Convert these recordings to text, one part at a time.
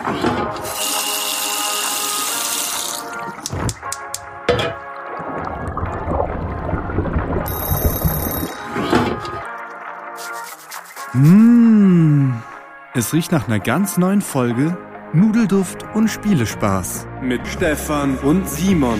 Es riecht nach einer ganz neuen Folge Nudelduft und Spielespaß. Mit Stefan und Simon.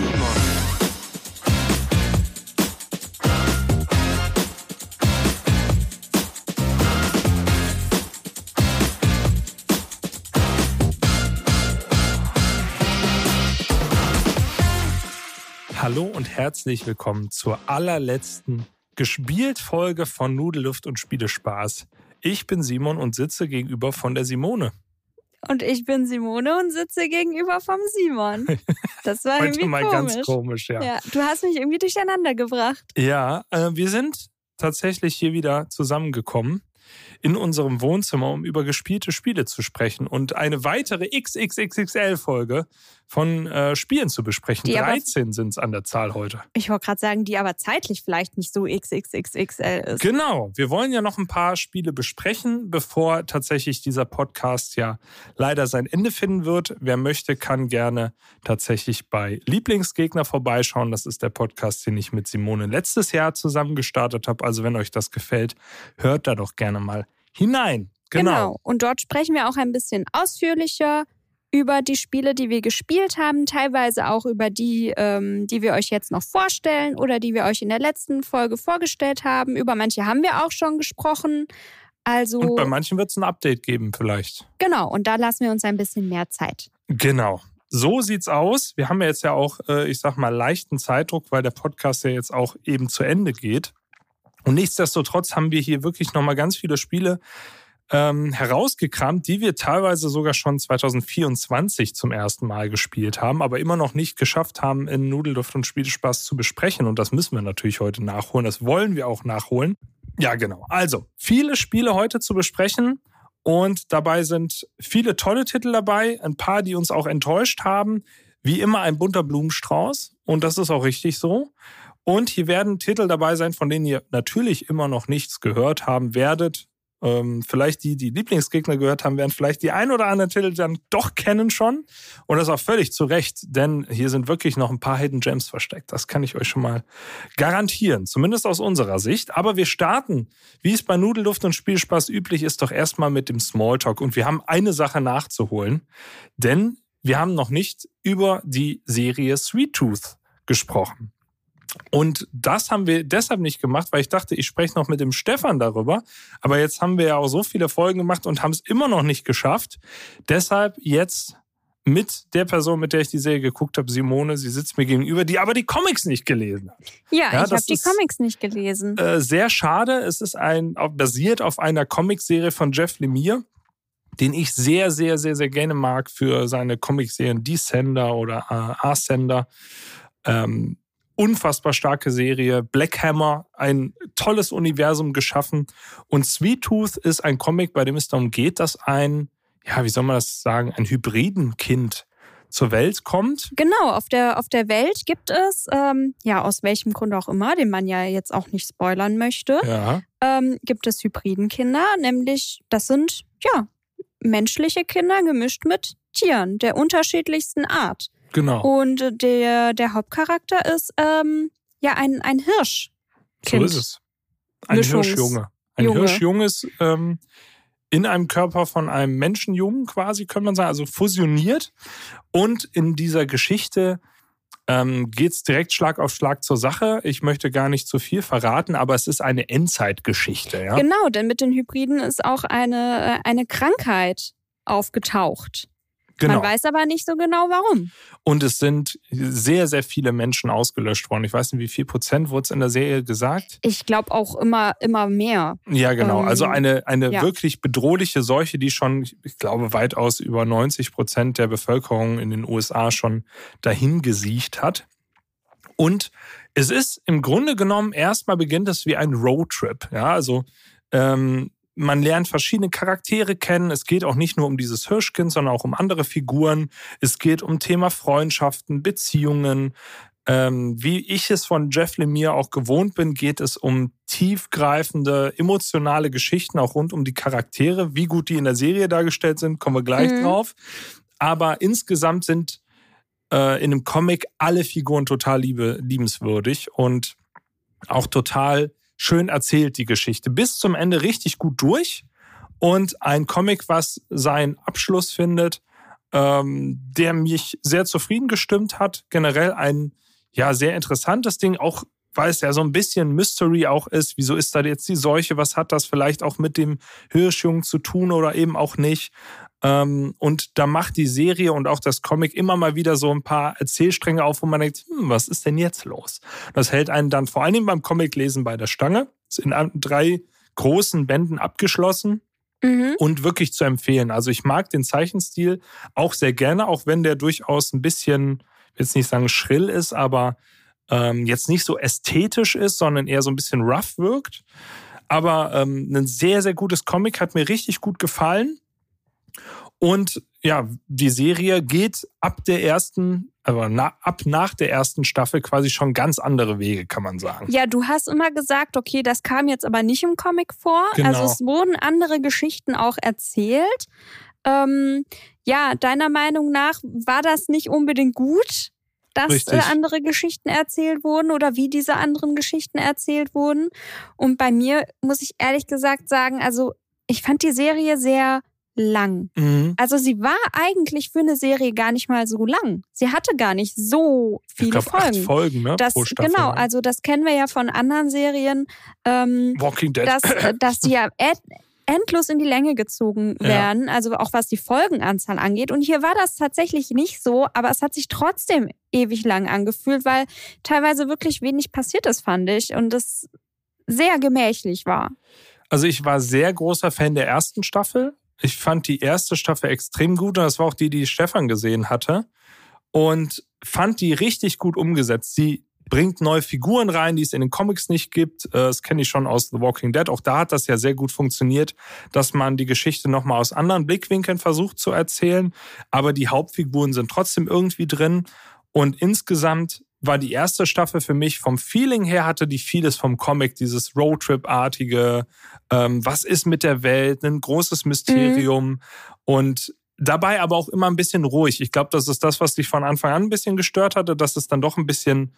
Hallo und herzlich willkommen zur allerletzten Gespielt-Folge von Nudelduft und Spielespaß. Ich bin Simon und sitze gegenüber von der Simone. Und ich bin Simone und sitze gegenüber vom Simon. Das war Heute irgendwie mal komisch. Ganz komisch, ja. Ja, du hast mich irgendwie durcheinander gebracht. Ja, wir sind tatsächlich hier wieder zusammengekommen in unserem Wohnzimmer, um über gespielte Spiele zu sprechen und eine weitere XXXXL-Folge von Spielen zu besprechen. 13 sind es an der Zahl heute. Ich wollte gerade sagen, die aber zeitlich vielleicht nicht so XXXXL ist. Genau, wir wollen ja noch ein paar Spiele besprechen, bevor tatsächlich dieser Podcast ja leider sein Ende finden wird. Wer möchte, kann gerne tatsächlich bei Lieblingsgegner vorbeischauen. Das ist der Podcast, den ich mit Simone letztes Jahr zusammen gestartet habe. Also wenn euch das gefällt, hört da doch gerne mal hinein. Genau. Und dort sprechen wir auch ein bisschen ausführlicher über die Spiele, die wir gespielt haben, teilweise auch über die, die wir euch jetzt noch vorstellen oder die wir euch in der letzten Folge vorgestellt haben. Über manche haben wir auch schon gesprochen. Also, und bei manchen wird es ein Update geben vielleicht. Genau, und da lassen wir uns ein bisschen mehr Zeit. Genau. So sieht's aus. Wir haben ja jetzt ja auch, ich sag mal, leichten Zeitdruck, weil der Podcast ja jetzt auch eben zu Ende geht. Und nichtsdestotrotz haben wir hier wirklich nochmal ganz viele Spiele herausgekramt, die wir teilweise sogar schon 2024 zum ersten Mal gespielt haben, aber immer noch nicht geschafft haben, in Nudelduft und Spielespaß zu besprechen. Und das müssen wir natürlich heute nachholen. Das wollen wir auch nachholen. Ja, genau. Also, viele Spiele heute zu besprechen. Und dabei sind viele tolle Titel dabei. Ein paar, die uns auch enttäuscht haben. Wie immer ein bunter Blumenstrauß. Und das ist auch richtig so. Und hier werden Titel dabei sein, von denen ihr natürlich immer noch nichts gehört haben werdet. Vielleicht die Lieblingsgegner gehört haben, werden vielleicht die ein oder anderen Titel dann doch kennen schon. Und das auch völlig zu Recht, denn hier sind wirklich noch ein paar Hidden Gems versteckt. Das kann ich euch schon mal garantieren, zumindest aus unserer Sicht. Aber wir starten, wie es bei Nudelduft und Spielspaß üblich ist, doch erstmal mit dem Smalltalk. Und wir haben eine Sache nachzuholen, denn wir haben noch nicht über die Serie Sweet Tooth gesprochen. Und das haben wir deshalb nicht gemacht, weil ich dachte, ich spreche noch mit dem Stefan darüber. Aber jetzt haben wir ja auch so viele Folgen gemacht und haben es immer noch nicht geschafft. Deshalb jetzt mit der Person, mit der ich die Serie geguckt habe, Simone, sie sitzt mir gegenüber, die aber die Comics nicht gelesen hat. Ja, ich habe die Comics nicht gelesen. Sehr schade. Es ist basiert auf einer Comicserie von Jeff Lemire, den ich sehr, sehr, sehr, sehr gerne mag für seine Comicserien Descender oder Ascender. Unfassbar starke Serie. Black Hammer, ein tolles Universum geschaffen. Und Sweet Tooth ist ein Comic, bei dem es darum geht, dass ein Hybridenkind zur Welt kommt. Genau, auf der Welt gibt es, aus welchem Grund auch immer, den man ja jetzt auch nicht spoilern möchte, gibt es Hybridenkinder, nämlich das sind, menschliche Kinder gemischt mit Tieren der unterschiedlichsten Art. Genau. Und der Hauptcharakter ist ein Hirschkind. So ist es. Ein Hirschjunge. Ein Hirschjunge ist in einem Körper von einem Menschenjungen quasi, könnte man sagen, also fusioniert. Und in dieser Geschichte geht es direkt Schlag auf Schlag zur Sache. Ich möchte gar nicht zu viel verraten, aber es ist eine Endzeitgeschichte. Ja? Genau, denn mit den Hybriden ist auch eine Krankheit aufgetaucht. Genau. Man weiß aber nicht so genau, warum. Und es sind sehr, sehr viele Menschen ausgelöscht worden. Ich weiß nicht, wie viel Prozent wurde es in der Serie gesagt? Ich glaube auch immer mehr. Ja, genau. Also eine wirklich bedrohliche Seuche, die schon, ich glaube, weitaus über 90% der Bevölkerung in den USA schon dahin gesiecht hat. Und es ist im Grunde genommen, erstmal beginnt es wie ein Roadtrip. Ja, also man lernt verschiedene Charaktere kennen. Es geht auch nicht nur um dieses Hirschkind, sondern auch um andere Figuren. Es geht um Thema Freundschaften, Beziehungen, Wie ich es von Jeff Lemire auch gewohnt bin, geht es um tiefgreifende, emotionale Geschichten, auch rund um die Charaktere. Wie gut die in der Serie dargestellt sind, kommen wir gleich drauf. Aber insgesamt sind in einem Comic alle Figuren total liebenswürdig und auch total schön erzählt, die Geschichte. Bis zum Ende richtig gut durch. Und ein Comic, was seinen Abschluss findet, der mich sehr zufrieden gestimmt hat. Generell ein sehr interessantes Ding, auch weil es ja so ein bisschen Mystery auch ist. Wieso ist da jetzt die Seuche? Was hat das vielleicht auch mit dem Hirschjungen zu tun oder eben auch nicht? Und da macht die Serie und auch das Comic immer mal wieder so ein paar Erzählstränge auf, wo man denkt, was ist denn jetzt los? Das hält einen dann vor allem beim Comiclesen bei der Stange. Ist in 3 großen Bänden abgeschlossen. Und wirklich zu empfehlen. Also ich mag den Zeichenstil auch sehr gerne, auch wenn der durchaus ein bisschen, ich will jetzt nicht sagen schrill ist, aber jetzt nicht so ästhetisch ist, sondern eher so ein bisschen rough wirkt. Aber ein sehr, sehr gutes Comic, hat mir richtig gut gefallen. Und ja, die Serie geht ab nach der ersten Staffel quasi schon ganz andere Wege, kann man sagen. Ja, du hast immer gesagt, okay, das kam jetzt aber nicht im Comic vor. Genau. Also es wurden andere Geschichten auch erzählt. Deiner Meinung nach war das nicht unbedingt gut, dass andere Geschichten erzählt wurden oder wie diese anderen Geschichten erzählt wurden. Und bei mir muss ich ehrlich gesagt sagen, also ich fand die Serie sehr lang. Also sie war eigentlich für eine Serie gar nicht mal so lang. Sie hatte gar nicht so viele Folgen. 8 Folgen, ne? Pro Staffel. Genau, also das kennen wir ja von anderen Serien. Walking Dead. Dass die ja endlos in die Länge gezogen werden, also auch was die Folgenanzahl angeht. Und hier war das tatsächlich nicht so, aber es hat sich trotzdem ewig lang angefühlt, weil teilweise wirklich wenig passiert ist, fand ich. Und es sehr gemächlich war. Also ich war sehr großer Fan der ersten Staffel. Ich fand die erste Staffel extrem gut und das war auch die Stefan gesehen hatte und fand die richtig gut umgesetzt. Sie bringt neue Figuren rein, die es in den Comics nicht gibt. Das kenne ich schon aus The Walking Dead. Auch da hat das ja sehr gut funktioniert, dass man die Geschichte nochmal aus anderen Blickwinkeln versucht zu erzählen. Aber die Hauptfiguren sind trotzdem irgendwie drin und insgesamt war die erste Staffel für mich vom Feeling her, hatte die vieles vom Comic, dieses Roadtrip-artige, was ist mit der Welt, ein großes Mysterium und dabei aber auch immer ein bisschen ruhig. Ich glaube, das ist das, was dich von Anfang an ein bisschen gestört hatte, dass es dann doch ein bisschen,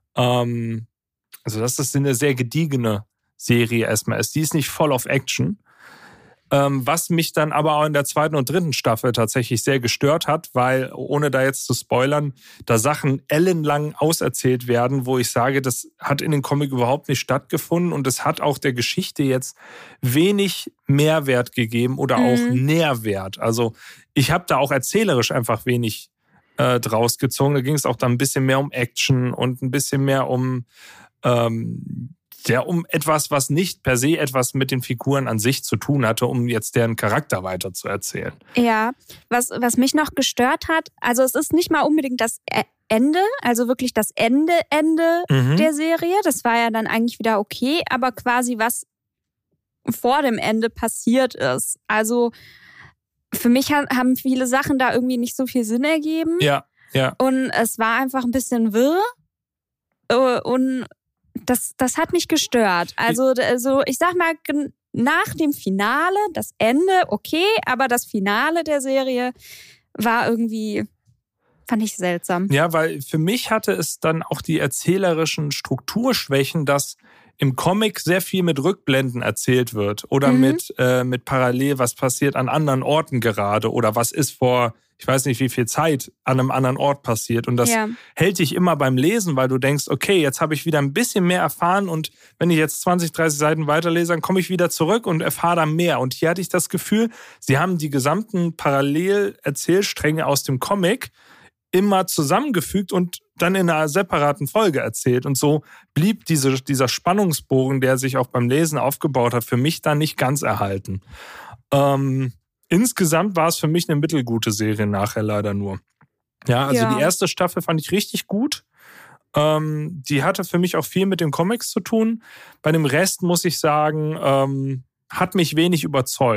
dass es eine sehr gediegene Serie erstmal ist. Die ist nicht voll of Action. Was mich dann aber auch in der 2. und 3. Staffel tatsächlich sehr gestört hat, weil, ohne da jetzt zu spoilern, da Sachen ellenlang auserzählt werden, wo ich sage, das hat in den Comic überhaupt nicht stattgefunden und es hat auch der Geschichte jetzt wenig Mehrwert gegeben oder auch Nährwert. Also ich habe da auch erzählerisch einfach wenig draus gezogen. Da ging es auch dann ein bisschen mehr um Action und ein bisschen mehr um etwas, was nicht per se etwas mit den Figuren an sich zu tun hatte, um jetzt deren Charakter weiter zu erzählen. Ja, was mich noch gestört hat, also es ist nicht mal unbedingt das Ende, also wirklich das Ende der Serie. Das war ja dann eigentlich wieder okay, aber quasi was vor dem Ende passiert ist. Also für mich haben viele Sachen da irgendwie nicht so viel Sinn ergeben. Ja. Und es war einfach ein bisschen wirr und das hat mich gestört. Also ich sag mal, nach dem Finale, das Ende, okay, aber das Finale der Serie war irgendwie, fand ich seltsam. Ja, weil für mich hatte es dann auch die erzählerischen Strukturschwächen, dass im Comic sehr viel mit Rückblenden erzählt wird oder mit parallel, was passiert an anderen Orten gerade oder was ist vor, ich weiß nicht wie viel Zeit, an einem anderen Ort passiert. Und das hält dich immer beim Lesen, weil du denkst, okay, jetzt habe ich wieder ein bisschen mehr erfahren und wenn ich jetzt 20, 30 Seiten weiterlese, dann komme ich wieder zurück und erfahre dann mehr. Und hier hatte ich das Gefühl, sie haben die gesamten Parallel-Erzählstränge aus dem Comic immer zusammengefügt und dann in einer separaten Folge erzählt. Und so blieb dieser Spannungsbogen, der sich auch beim Lesen aufgebaut hat, für mich dann nicht ganz erhalten. Insgesamt war es für mich eine mittelgute Serie nachher leider nur. Ja, also die erste Staffel fand ich richtig gut. Die hatte für mich auch viel mit den Comics zu tun. Bei dem Rest muss ich sagen, hat mich wenig überzeugt.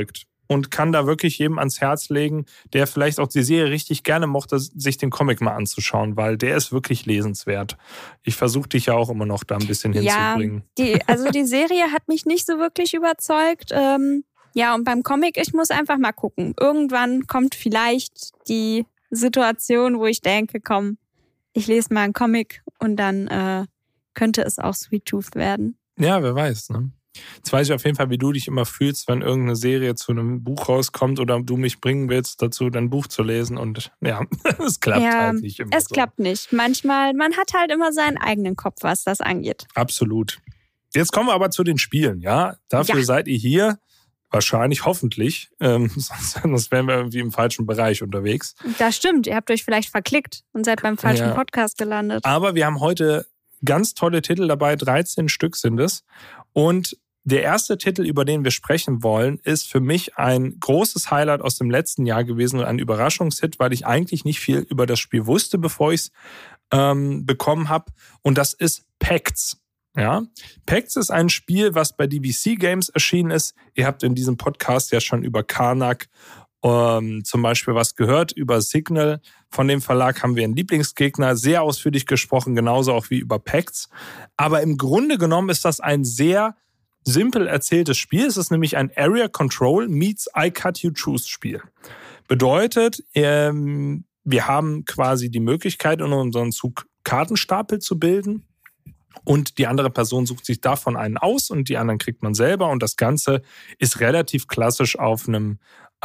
und kann da wirklich jedem ans Herz legen, der vielleicht auch die Serie richtig gerne mochte, sich den Comic mal anzuschauen, weil der ist wirklich lesenswert. Ich versuche dich ja auch immer noch da ein bisschen hinzubringen. Ja, die Serie hat mich nicht so wirklich überzeugt. Ja, und beim Comic, ich muss einfach mal gucken. Irgendwann kommt vielleicht die Situation, wo ich denke, komm, ich lese mal einen Comic und dann könnte es auch Sweet Tooth werden. Ja, wer weiß, ne? Jetzt weiß ich auf jeden Fall, wie du dich immer fühlst, wenn irgendeine Serie zu einem Buch rauskommt oder du mich bringen willst, dazu dein Buch zu lesen. Und ja, es klappt halt nicht immer. Es klappt nicht. Manchmal, man hat halt immer seinen eigenen Kopf, was das angeht. Absolut. Jetzt kommen wir aber zu den Spielen, ja? Dafür seid ihr hier. Wahrscheinlich, hoffentlich. Sonst wären wir irgendwie im falschen Bereich unterwegs. Das stimmt. Ihr habt euch vielleicht verklickt und seid beim falschen Podcast gelandet. Aber wir haben heute ganz tolle Titel dabei. 13 Stück sind es. Und der erste Titel, über den wir sprechen wollen, ist für mich ein großes Highlight aus dem letzten Jahr gewesen und ein Überraschungshit, weil ich eigentlich nicht viel über das Spiel wusste, bevor ich es bekommen habe. Und das ist Pacts. Ja, Pacts ist ein Spiel, was bei DVC Games erschienen ist. Ihr habt in diesem Podcast ja schon über Karnak zum Beispiel was gehört, über Signal. Von dem Verlag haben wir einen Lieblingsgegner sehr ausführlich gesprochen, genauso auch wie über Pacts. Aber im Grunde genommen ist das ein sehr simpel erzähltes Spiel. Es ist nämlich ein Area Control meets I Cut You Choose Spiel. Bedeutet, wir haben quasi die Möglichkeit, in unserem Zug Kartenstapel zu bilden. Und die andere Person sucht sich davon einen aus und die anderen kriegt man selber. Und das Ganze ist relativ klassisch auf einem,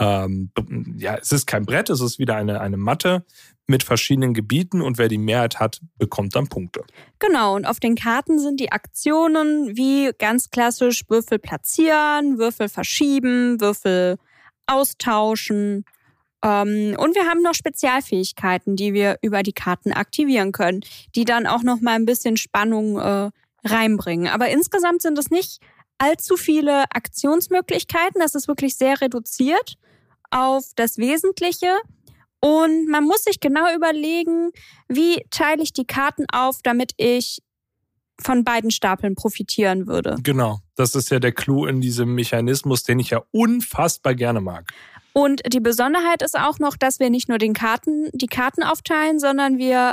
es ist kein Brett, es ist wieder eine Matte mit verschiedenen Gebieten. Und wer die Mehrheit hat, bekommt dann Punkte. Genau, und auf den Karten sind die Aktionen wie ganz klassisch Würfel platzieren, Würfel verschieben, Würfel austauschen. Und wir haben noch Spezialfähigkeiten, die wir über die Karten aktivieren können, die dann auch noch mal ein bisschen Spannung reinbringen. Aber insgesamt sind es nicht allzu viele Aktionsmöglichkeiten. Das ist wirklich sehr reduziert auf das Wesentliche. Und man muss sich genau überlegen, wie teile ich die Karten auf, damit ich von beiden Stapeln profitieren würde. Genau, das ist ja der Clou in diesem Mechanismus, den ich ja unfassbar gerne mag. Und die Besonderheit ist auch noch, dass wir nicht nur die Karten aufteilen, sondern wir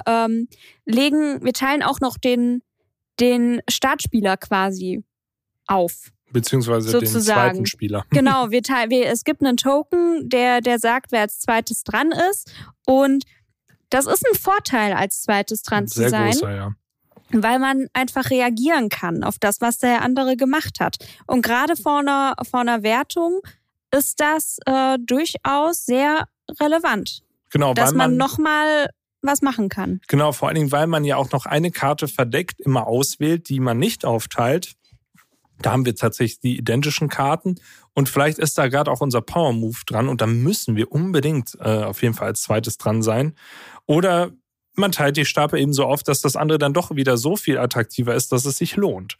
teilen auch noch den Startspieler quasi auf. Beziehungsweise sozusagen den zweiten Spieler. Genau, es gibt einen Token, der sagt, wer als zweites dran ist. Und das ist ein Vorteil, als zweites dran zu sein. Sehr großer, ja. Weil man einfach reagieren kann auf das, was der andere gemacht hat. Und gerade vor einer Wertung ist das durchaus sehr relevant. Genau, dass man nochmal was machen kann. Genau, vor allen Dingen, weil man ja auch noch eine Karte verdeckt immer auswählt, die man nicht aufteilt. Da haben wir tatsächlich die identischen Karten und vielleicht ist da gerade auch unser Power-Move dran und da müssen wir unbedingt auf jeden Fall als zweites dran sein. Oder man teilt die Stapel eben so auf, dass das andere dann doch wieder so viel attraktiver ist, dass es sich lohnt.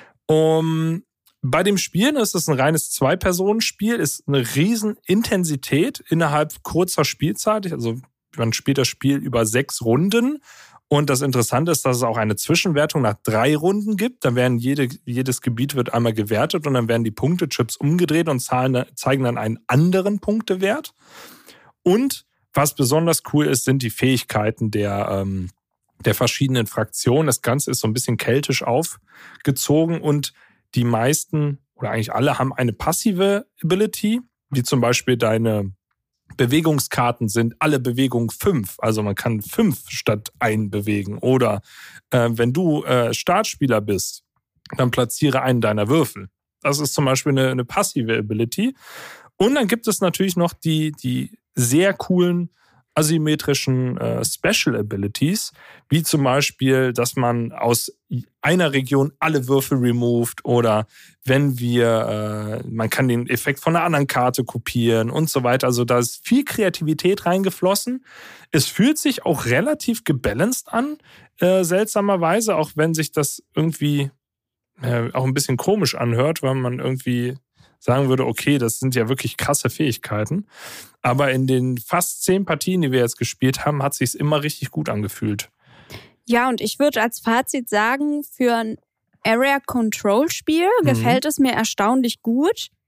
Bei dem Spielen ist es ein reines Zwei-Personen-Spiel, ist eine riesen Intensität innerhalb kurzer Spielzeit. Also man spielt das Spiel über 6 Runden. Und das Interessante ist, dass es auch eine Zwischenwertung nach 3 Runden gibt. Da werden jedes Gebiet wird einmal gewertet und dann werden die Punktechips umgedreht und zeigen dann einen anderen Punktewert. Und was besonders cool ist, sind die Fähigkeiten der verschiedenen Fraktionen. Das Ganze ist so ein bisschen keltisch aufgezogen und die meisten oder eigentlich alle haben eine passive Ability, wie zum Beispiel deine Bewegungskarten sind alle Bewegungen 5. Also man kann 5 statt 1 bewegen. Oder wenn du Startspieler bist, dann platziere einen deiner Würfel. Das ist zum Beispiel eine passive Ability. Und dann gibt es natürlich noch die sehr coolen asymmetrischen Special Abilities, wie zum Beispiel, dass man aus einer Region alle Würfel removed oder wenn man kann den Effekt von einer anderen Karte kopieren und so weiter. Also da ist viel Kreativität reingeflossen. Es fühlt sich auch relativ gebalanced an, seltsamerweise, auch wenn sich das irgendwie auch ein bisschen komisch anhört, weil man irgendwie sagen würde, okay, das sind ja wirklich krasse Fähigkeiten. Aber in den fast 10 Partien, die wir jetzt gespielt haben, hat es sich immer richtig gut angefühlt. Ja, und ich würde als Fazit sagen, für ein Area-Control-Spiel gefällt es mir erstaunlich gut.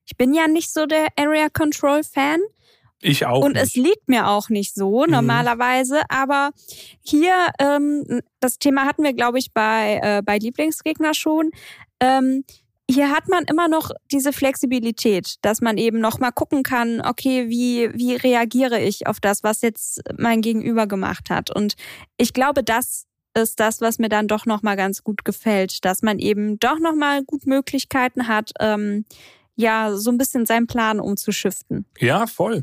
Ich bin ja nicht so der Area Control Fan. Ich auch und nicht. Es liegt mir auch nicht so normalerweise, aber hier, das Thema hatten wir, glaube ich, bei Lieblingsgegner schon. Hier hat man immer noch diese Flexibilität, dass man eben noch mal gucken kann, okay, wie reagiere ich auf das, was jetzt mein Gegenüber gemacht hat. Und ich glaube, das ist das, was mir dann doch noch mal ganz gut gefällt, dass man eben doch noch mal gut Möglichkeiten hat, so ein bisschen seinen Plan umzuschiften. Ja, voll.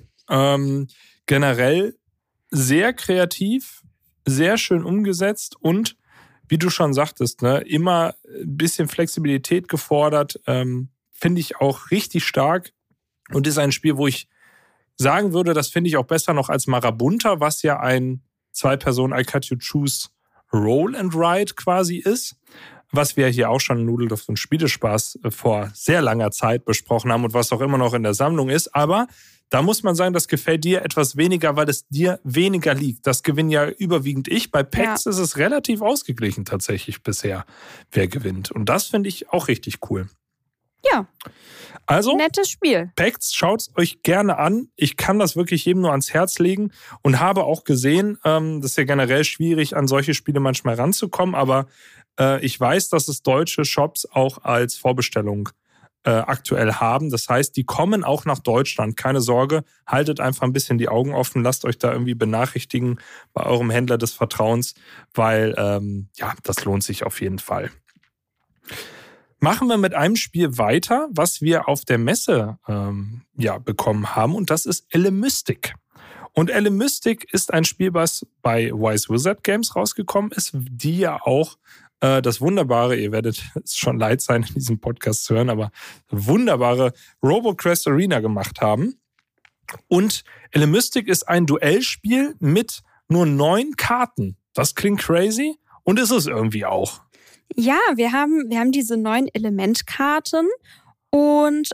Generell sehr kreativ, sehr schön umgesetzt und wie du schon sagtest, ne, immer ein bisschen Flexibilität gefordert, finde ich auch richtig stark und ist ein Spiel, wo ich sagen würde, das finde ich auch besser noch als Marabunta, was ja ein 2-Personen I Cut You Choose Roll and Ride quasi ist, was wir hier auch schon in Nudelduft und Spielespaß vor sehr langer Zeit besprochen haben und was auch immer noch in der Sammlung ist, aber da muss man sagen, das gefällt dir etwas weniger, weil es dir weniger liegt. Das gewinne ja überwiegend ich. Bei PAX ist es relativ ausgeglichen tatsächlich bisher, wer gewinnt. Und das finde ich auch richtig cool. Ja, also nettes Spiel. PAX, schaut es euch gerne an. Ich kann das wirklich jedem nur ans Herz legen und habe auch gesehen, das ist ja generell schwierig, an solche Spiele manchmal ranzukommen, aber ich weiß, dass es deutsche Shops auch als Vorbestellung aktuell haben. Das heißt, die kommen auch nach Deutschland. Keine Sorge, haltet einfach ein bisschen die Augen offen, lasst euch da irgendwie benachrichtigen bei eurem Händler des Vertrauens, weil das lohnt sich auf jeden Fall. Machen wir mit einem Spiel weiter, was wir auf der Messe bekommen haben, und das ist Elemystic. Und Elemystic ist ein Spiel, was bei Wise Wizard Games rausgekommen ist, die ja auch das wunderbare, ihr werdet es schon leid sein, in diesem Podcast zu hören, aber wunderbare RoboQuest Arena gemacht haben. Und Elemystic ist ein Duellspiel mit nur 9 Karten. Das klingt crazy und ist es irgendwie auch. Ja, wir haben diese 9 Elementkarten und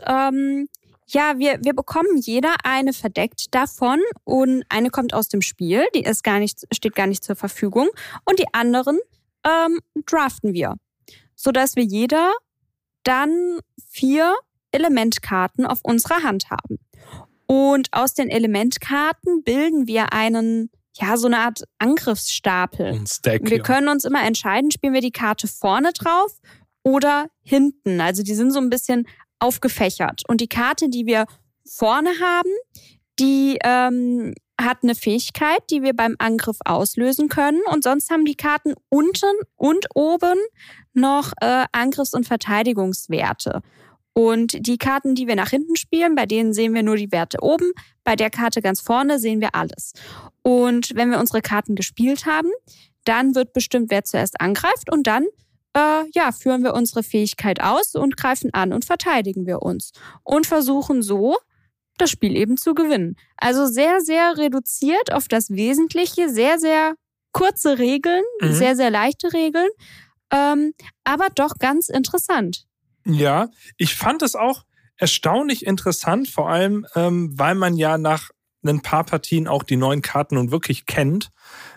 wir bekommen jeder eine verdeckt davon und eine kommt aus dem Spiel, die steht gar nicht zur Verfügung, und die anderen draften wir, sodass wir jeder dann 4 Elementkarten auf unserer Hand haben. Und aus den Elementkarten bilden wir so eine Art Angriffsstapel. Ein Stack, wir können uns immer entscheiden, spielen wir die Karte vorne drauf oder hinten. Also die sind so ein bisschen aufgefächert. Und die Karte, die wir vorne haben, die hat eine Fähigkeit, die wir beim Angriff auslösen können. Und sonst haben die Karten unten und oben noch Angriffs- und Verteidigungswerte. Und die Karten, die wir nach hinten spielen, bei denen sehen wir nur die Werte oben. Bei der Karte ganz vorne sehen wir alles. Und wenn wir unsere Karten gespielt haben, dann wird bestimmt, wer zuerst angreift. Und dann führen wir unsere Fähigkeit aus und greifen an und verteidigen wir uns. Und versuchen so, das Spiel eben zu gewinnen. Also sehr, sehr reduziert auf das Wesentliche, sehr, sehr kurze Regeln, sehr, sehr leichte Regeln, aber doch ganz interessant. Ja, ich fand es auch erstaunlich interessant, vor allem, weil man ja nach ein paar Partien auch die 9 Karten nun wirklich kennt,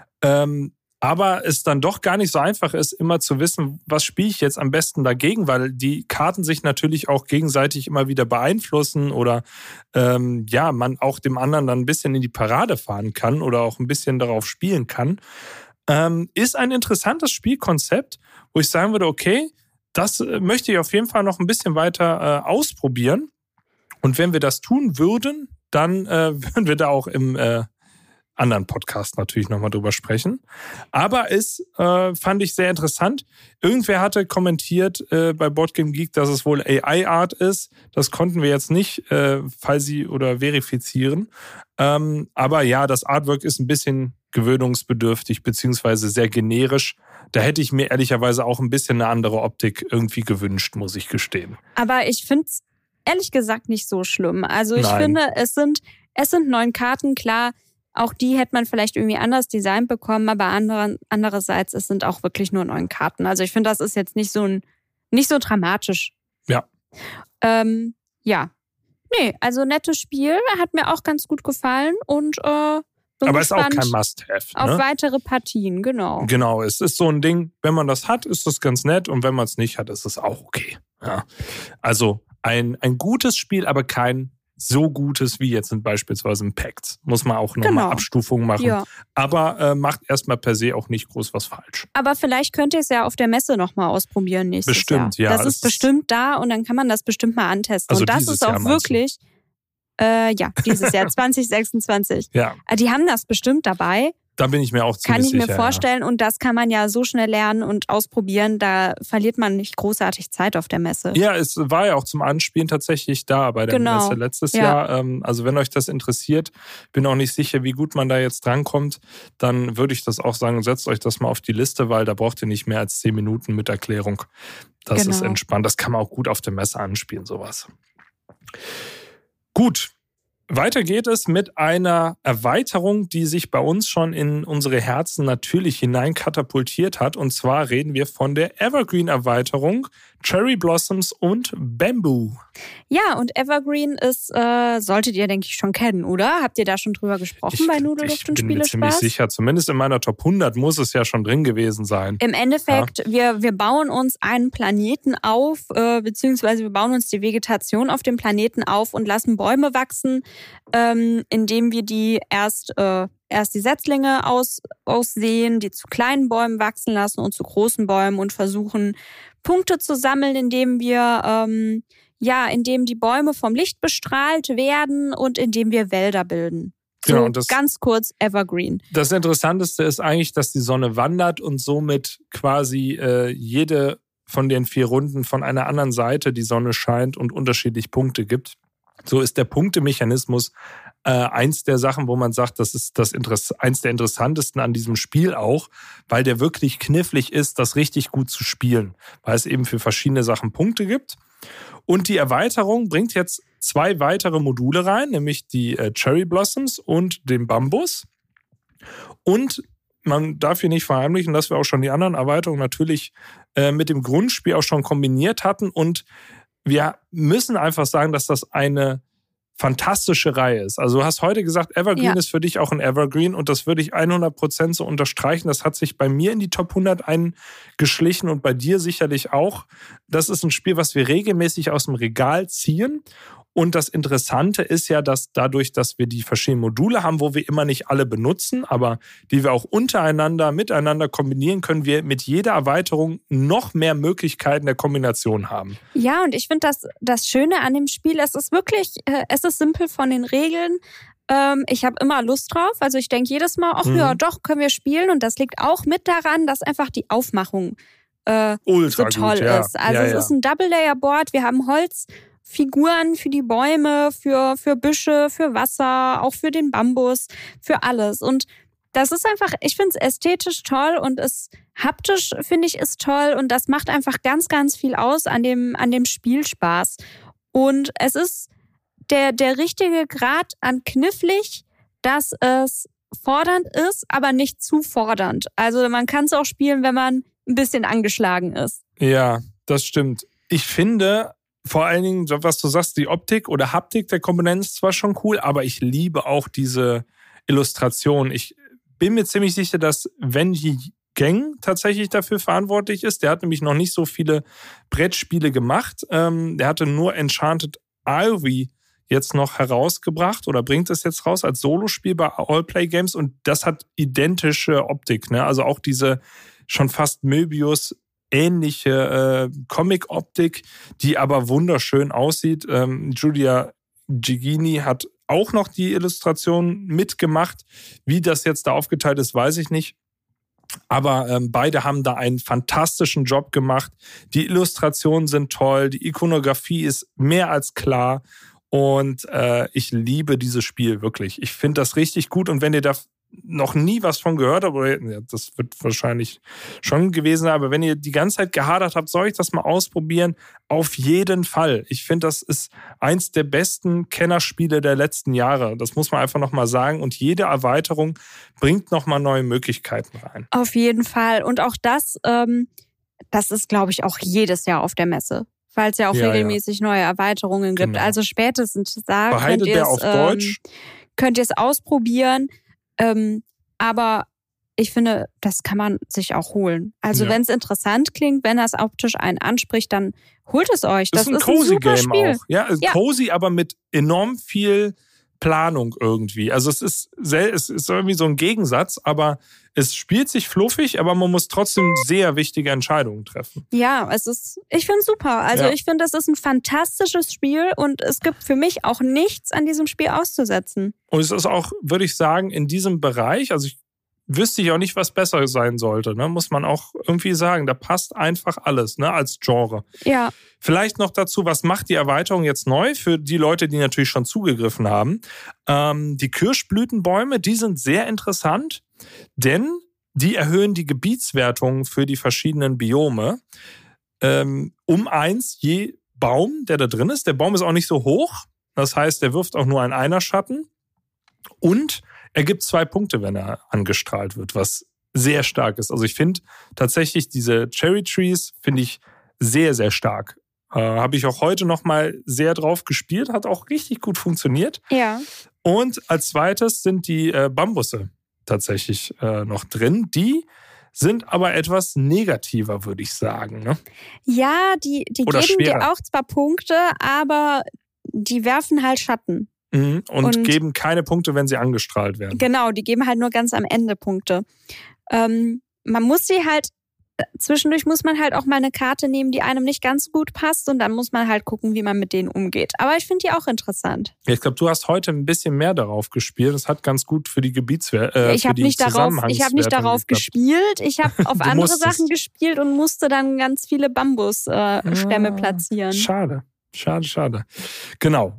aber es dann doch gar nicht so einfach ist, immer zu wissen, was spiele ich jetzt am besten dagegen, weil die Karten sich natürlich auch gegenseitig immer wieder beeinflussen oder man auch dem anderen dann ein bisschen in die Parade fahren kann oder auch ein bisschen darauf spielen kann. Ist ein interessantes Spielkonzept, wo ich sagen würde, okay, das möchte ich auf jeden Fall noch ein bisschen weiter ausprobieren. Und wenn wir das tun würden, dann würden wir da auch im anderen Podcast natürlich nochmal drüber sprechen. Aber es fand ich sehr interessant. Irgendwer hatte kommentiert bei Boardgame Geek, dass es wohl AI-Art ist. Das konnten wir jetzt nicht verifizieren. Aber ja, das Artwork ist ein bisschen gewöhnungsbedürftig beziehungsweise sehr generisch. Da hätte ich mir ehrlicherweise auch ein bisschen eine andere Optik irgendwie gewünscht, muss ich gestehen. Aber ich finde es ehrlich gesagt nicht so schlimm. Also ich finde, es sind 9 Karten, klar. Auch die hätte man vielleicht irgendwie anders designt bekommen, aber andererseits, es sind auch wirklich nur 9 Karten. Also ich finde, das ist jetzt nicht so dramatisch. Ja. Nee, also nettes Spiel, hat mir auch ganz gut gefallen und aber es ist auch kein Must-Have. Ne? Auf weitere Partien, genau. Genau, es ist so ein Ding, wenn man das hat, ist das ganz nett und wenn man es nicht hat, ist es auch okay. Ja. Also ein gutes Spiel, aber kein so gutes wie jetzt beispielsweise ein Pact. Muss man auch nochmal Abstufungen machen. Ja. Aber macht erstmal per se auch nicht groß was falsch. Aber vielleicht könnt ihr es ja auf der Messe nochmal ausprobieren nächstes Jahr. Bestimmt, ja. Das ist bestimmt da und dann kann man das bestimmt mal antesten. Also und das ist auch Jahr, wirklich, dieses Jahr 2026. Ja. Die haben das bestimmt dabei. Da bin ich mir auch ziemlich sicher. Kann ich mir vorstellen und das kann man ja so schnell lernen und ausprobieren, da verliert man nicht großartig Zeit auf der Messe. Ja, es war ja auch zum Anspielen tatsächlich da bei der Messe letztes Jahr. Also wenn euch das interessiert, bin auch nicht sicher, wie gut man da jetzt drankommt, dann würde ich das auch sagen, setzt euch das mal auf die Liste, weil da braucht ihr nicht mehr als 10 Minuten mit Erklärung. Das ist entspannt, das kann man auch gut auf der Messe anspielen, sowas. Gut. Weiter geht es mit einer Erweiterung, die sich bei uns schon in unsere Herzen natürlich hineinkatapultiert hat. Und zwar reden wir von der Evergreen-Erweiterung Cherry Blossoms und Bamboo. Ja, und Evergreen ist, solltet ihr, denke ich, schon kennen, oder? Habt ihr da schon drüber gesprochen bei Nudelduft und Spielespaß? Ich bin mir ziemlich sicher. Zumindest in meiner Top 100 muss es ja schon drin gewesen sein. Im Endeffekt, wir bauen uns einen Planeten auf, beziehungsweise wir bauen uns die Vegetation auf dem Planeten auf und lassen Bäume wachsen, indem wir die erst die Setzlinge aussehen, die zu kleinen Bäumen wachsen lassen und zu großen Bäumen und versuchen, Punkte zu sammeln, indem die Bäume vom Licht bestrahlt werden und indem wir Wälder bilden. So genau, ganz kurz Evergreen. Das Interessanteste ist eigentlich, dass die Sonne wandert und somit quasi jede von den 4 Runden von einer anderen Seite die Sonne scheint und unterschiedlich Punkte gibt. So ist der Punktemechanismus eins der Sachen, wo man sagt, das ist eins der interessantesten an diesem Spiel auch, weil der wirklich knifflig ist, das richtig gut zu spielen, weil es eben für verschiedene Sachen Punkte gibt. Und die Erweiterung bringt jetzt 2 weitere Module rein, nämlich die Cherry Blossoms und den Bambus. Und man darf hier nicht verheimlichen, dass wir auch schon die anderen Erweiterungen natürlich mit dem Grundspiel auch schon kombiniert hatten. Und wir müssen einfach sagen, dass das eine fantastische Reihe ist. Also du hast heute gesagt, Evergreen ist für dich auch ein Evergreen und das würde ich 100% so unterstreichen. Das hat sich bei mir in die Top 100 eingeschlichen und bei dir sicherlich auch. Das ist ein Spiel, was wir regelmäßig aus dem Regal ziehen. Und das Interessante ist ja, dass dadurch, dass wir die verschiedenen Module haben, wo wir immer nicht alle benutzen, aber die wir auch miteinander kombinieren, können wir mit jeder Erweiterung noch mehr Möglichkeiten der Kombination haben. Ja, und ich finde das Schöne an dem Spiel, es ist simpel von den Regeln. Ich habe immer Lust drauf. Also ich denke jedes Mal, ja doch, können wir spielen. Und das liegt auch mit daran, dass einfach die Aufmachung so toll ist. Also es ist ein Double-Layer-Board, wir haben Holzfiguren für die Bäume, für Büsche, für Wasser, auch für den Bambus, für alles. Und das ist einfach, ich finde es ästhetisch toll und es haptisch, finde ich, ist toll. Und das macht einfach ganz, ganz viel aus an dem Spielspaß. Und es ist der richtige Grad an knifflig, dass es fordernd ist, aber nicht zu fordernd. Also man kann es auch spielen, wenn man ein bisschen angeschlagen ist. Ja, das stimmt. Ich finde vor allen Dingen, was du sagst, die Optik oder Haptik der Komponenten ist zwar schon cool, aber ich liebe auch diese Illustration. Ich bin mir ziemlich sicher, dass Wenji Geng tatsächlich dafür verantwortlich ist. Der hat nämlich noch nicht so viele Brettspiele gemacht. Der hatte nur Enchanted Ivy jetzt noch herausgebracht oder bringt es jetzt raus als Solospiel bei Allplay Games und das hat identische Optik, ne? Also auch diese schon fast Möbius ähnliche Comic-Optik, die aber wunderschön aussieht. Julia Gigini hat auch noch die Illustration mitgemacht. Wie das jetzt da aufgeteilt ist, weiß ich nicht. Aber beide haben da einen fantastischen Job gemacht. Die Illustrationen sind toll, die Ikonografie ist mehr als klar und ich liebe dieses Spiel wirklich. Ich finde das richtig gut und wenn ihr da noch nie was von gehört habt, oder ja, das wird wahrscheinlich schon gewesen sein, aber wenn ihr die ganze Zeit gehadert habt, soll ich das mal ausprobieren? Auf jeden Fall. Ich finde, das ist eins der besten Kennerspiele der letzten Jahre. Das muss man einfach nochmal sagen. Und jede Erweiterung bringt nochmal neue Möglichkeiten rein. Auf jeden Fall. Und auch das ist, glaube ich, auch jedes Jahr auf der Messe. Weil es ja auch regelmäßig neue Erweiterungen gibt. Genau. Also spätestens da könnt ihr es ausprobieren. Aber ich finde, das kann man sich auch holen. Also wenn es interessant klingt, wenn das optisch einen anspricht, dann holt es euch. Das ist ein cozy Game Spiel. Auch. Ja, cozy, aber mit enorm viel Planung irgendwie. Also es ist irgendwie so ein Gegensatz, aber es spielt sich fluffig, aber man muss trotzdem sehr wichtige Entscheidungen treffen. Ja, ich finde es super. Also ich finde, das ist ein fantastisches Spiel und es gibt für mich auch nichts an diesem Spiel auszusetzen. Und es ist auch, würde ich sagen, in diesem Bereich, also wüsste ich auch nicht, was besser sein sollte, ne? Muss man auch irgendwie sagen. Da passt einfach alles, ne? Als Genre. Ja. Vielleicht noch dazu, was macht die Erweiterung jetzt neu für die Leute, die natürlich schon zugegriffen haben? Die Kirschblütenbäume, die sind sehr interessant, denn die erhöhen die Gebietswertung für die verschiedenen Biome um 1 je Baum, der da drin ist. Der Baum ist auch nicht so hoch, das heißt, der wirft auch nur einen Einerschatten und er gibt 2 Punkte, wenn er angestrahlt wird, was sehr stark ist. Also ich finde tatsächlich diese Cherry Trees finde ich sehr, sehr stark. Habe ich auch heute noch mal sehr drauf gespielt, hat auch richtig gut funktioniert. Ja. Und als zweites sind die Bambusse tatsächlich noch drin. Die sind aber etwas negativer, würde ich sagen. Ne? Ja, die geben dir auch zwar Punkte, aber die werfen halt Schatten. Und geben keine Punkte, wenn sie angestrahlt werden. Genau, die geben halt nur ganz am Ende Punkte. Man muss sie halt, zwischendurch muss man halt auch mal eine Karte nehmen, die einem nicht ganz gut passt und dann muss man halt gucken, wie man mit denen umgeht. Aber ich finde die auch interessant. Ja, ich glaube, du hast heute ein bisschen mehr darauf gespielt. Das hat ganz gut für die Ich habe nicht darauf gespielt. Ich habe auf andere Sachen gespielt und musste dann ganz viele Bambusstämme platzieren. Schade. Genau.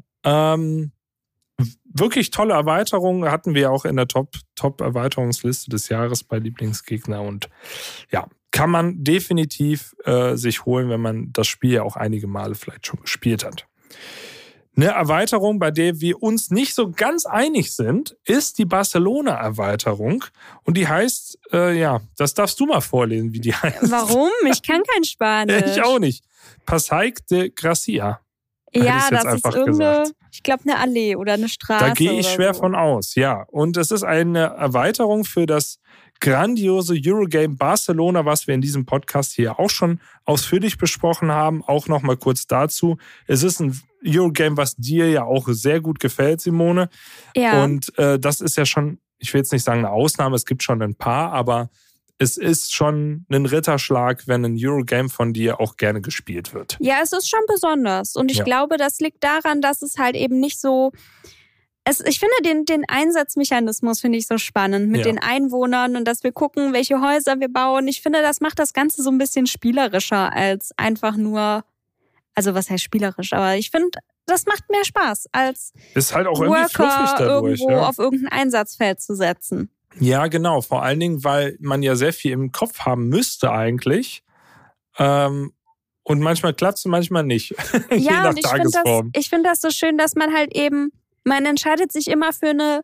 Wirklich tolle Erweiterungen hatten wir auch in der Top-Erweiterungsliste des Jahres bei Lieblingsgegner und ja, kann man definitiv sich holen, wenn man das Spiel ja auch einige Male vielleicht schon gespielt hat. Eine Erweiterung, bei der wir uns nicht so ganz einig sind, ist die Barcelona-Erweiterung und die heißt, das darfst du mal vorlesen, wie die heißt. Warum? Ich kann kein Spanisch. Ich auch nicht. Passeig de Gracia. Ja, das ist irgendeine, ich glaube, eine Allee oder eine Straße. Da gehe ich schwer von aus, ja. Und es ist eine Erweiterung für das grandiose Eurogame Barcelona, was wir in diesem Podcast hier auch schon ausführlich besprochen haben. Auch noch mal kurz dazu. Es ist ein Eurogame, was dir ja auch sehr gut gefällt, Simone. Ja. Und das ist ja schon, ich will jetzt nicht sagen eine Ausnahme, es gibt schon ein paar, aber es ist schon ein Ritterschlag, wenn ein Eurogame von dir auch gerne gespielt wird. Ja, es ist schon besonders. Und ich glaube, das liegt daran, dass es halt eben nicht so... Ich finde den Einsatzmechanismus finde ich so spannend mit den Einwohnern und dass wir gucken, welche Häuser wir bauen. Ich finde, das macht das Ganze so ein bisschen spielerischer als einfach nur... Also was heißt spielerisch? Aber ich finde, das macht mehr Spaß, als ist halt auch irgendwie fluffig dadurch, irgendwo auf irgendein Einsatzfeld zu setzen. Ja, genau. Vor allen Dingen, weil man ja sehr viel im Kopf haben müsste eigentlich. Und manchmal klappt es und manchmal nicht. Ja, je nach und Tagesform. Ich finde das so schön, dass man halt eben, man entscheidet sich immer für eine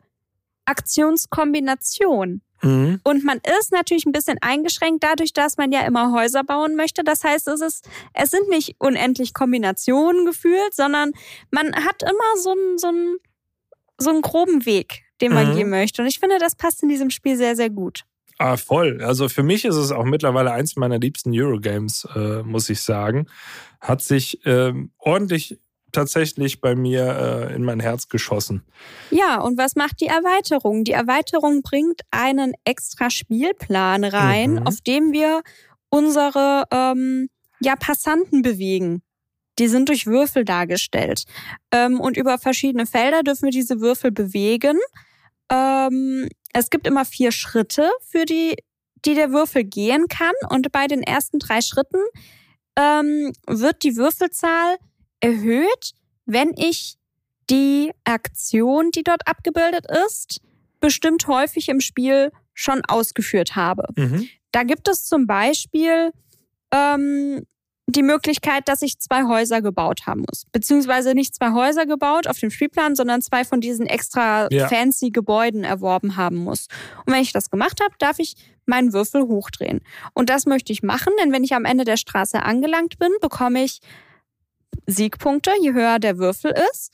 Aktionskombination. Mhm. Und man ist natürlich ein bisschen eingeschränkt dadurch, dass man ja immer Häuser bauen möchte. Das heißt, es sind nicht unendlich Kombinationen gefühlt, sondern man hat immer so einen groben Weg, den man gehen möchte. Und ich finde, das passt in diesem Spiel sehr, sehr gut. Ah, voll. Also für mich ist es auch mittlerweile eins meiner liebsten Eurogames, muss ich sagen. Hat sich ordentlich tatsächlich bei mir in mein Herz geschossen. Ja, und was macht die Erweiterung? Die Erweiterung bringt einen extra Spielplan rein, auf dem wir unsere Passanten bewegen. Die sind durch Würfel dargestellt. Und über verschiedene Felder dürfen wir diese Würfel bewegen. Es gibt immer 4 Schritte, für die der Würfel gehen kann. Und bei den ersten 3 Schritten wird die Würfelzahl erhöht, wenn ich die Aktion, die dort abgebildet ist, bestimmt häufig im Spiel schon ausgeführt habe. Da gibt es zum Beispiel die Möglichkeit, dass ich 2 Häuser gebaut haben muss. Beziehungsweise nicht 2 Häuser gebaut auf dem Spielplan, sondern 2 von diesen extra fancy Gebäuden erworben haben muss. Und wenn ich das gemacht habe, darf ich meinen Würfel hochdrehen. Und das möchte ich machen, denn wenn ich am Ende der Straße angelangt bin, bekomme ich Siegpunkte, je höher der Würfel ist.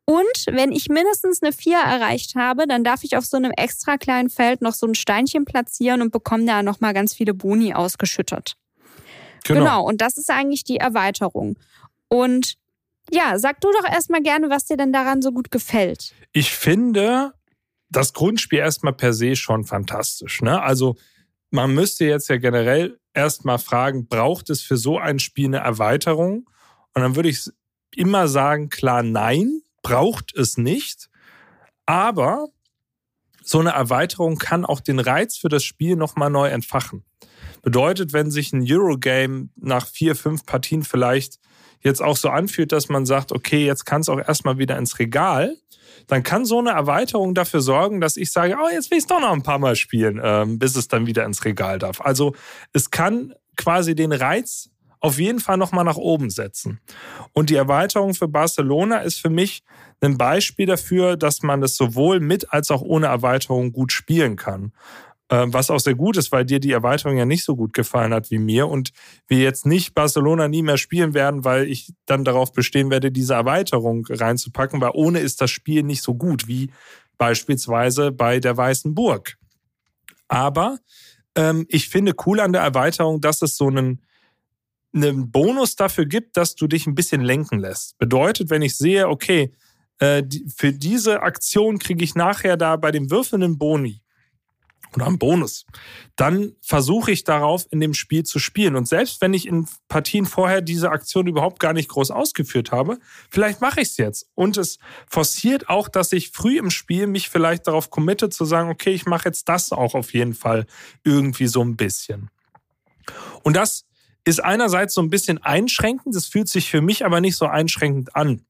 Und wenn ich mindestens eine 4 erreicht habe, dann darf ich auf so einem extra kleinen Feld noch so ein Steinchen platzieren und bekomme da nochmal ganz viele Boni ausgeschüttet. Genau, und das ist eigentlich die Erweiterung. Und ja, sag du doch erstmal gerne, was dir denn daran so gut gefällt. Ich finde das Grundspiel erstmal per se schon fantastisch, ne? Also man müsste jetzt ja generell erstmal fragen, braucht es für so ein Spiel eine Erweiterung? Und dann würde ich immer sagen, klar, nein, braucht es nicht. Aber so eine Erweiterung kann auch den Reiz für das Spiel nochmal neu entfachen. Bedeutet, wenn sich ein Eurogame nach 4, 5 Partien vielleicht jetzt auch so anfühlt, dass man sagt, okay, jetzt kann es auch erstmal wieder ins Regal, dann kann so eine Erweiterung dafür sorgen, dass ich sage, oh, jetzt will ich es doch noch ein paar Mal spielen, bis es dann wieder ins Regal darf. Also es kann quasi den Reiz auf jeden Fall nochmal nach oben setzen. Und die Erweiterung für Barcelona ist für mich ein Beispiel dafür, dass man das sowohl mit als auch ohne Erweiterung gut spielen kann. Was auch sehr gut ist, weil dir die Erweiterung ja nicht so gut gefallen hat wie mir und wir jetzt nicht Barcelona nie mehr spielen werden, weil ich dann darauf bestehen werde, diese Erweiterung reinzupacken, weil ohne ist das Spiel nicht so gut wie beispielsweise bei der Weißen Burg. Aber ich finde cool an der Erweiterung, dass es so einen Bonus dafür gibt, dass du dich ein bisschen lenken lässt. Bedeutet, wenn ich sehe, okay, für diese Aktion kriege ich nachher da bei dem würfelnden Boni oder einen Bonus, dann versuche ich darauf in dem Spiel zu spielen. Und selbst wenn ich in Partien vorher diese Aktion überhaupt gar nicht groß ausgeführt habe, vielleicht mache ich es jetzt. Und es forciert auch, dass ich früh im Spiel mich vielleicht darauf committe, zu sagen, okay, ich mache jetzt das auch auf jeden Fall irgendwie so ein bisschen. Und das ist einerseits so ein bisschen einschränkend, das fühlt sich für mich aber nicht so einschränkend an.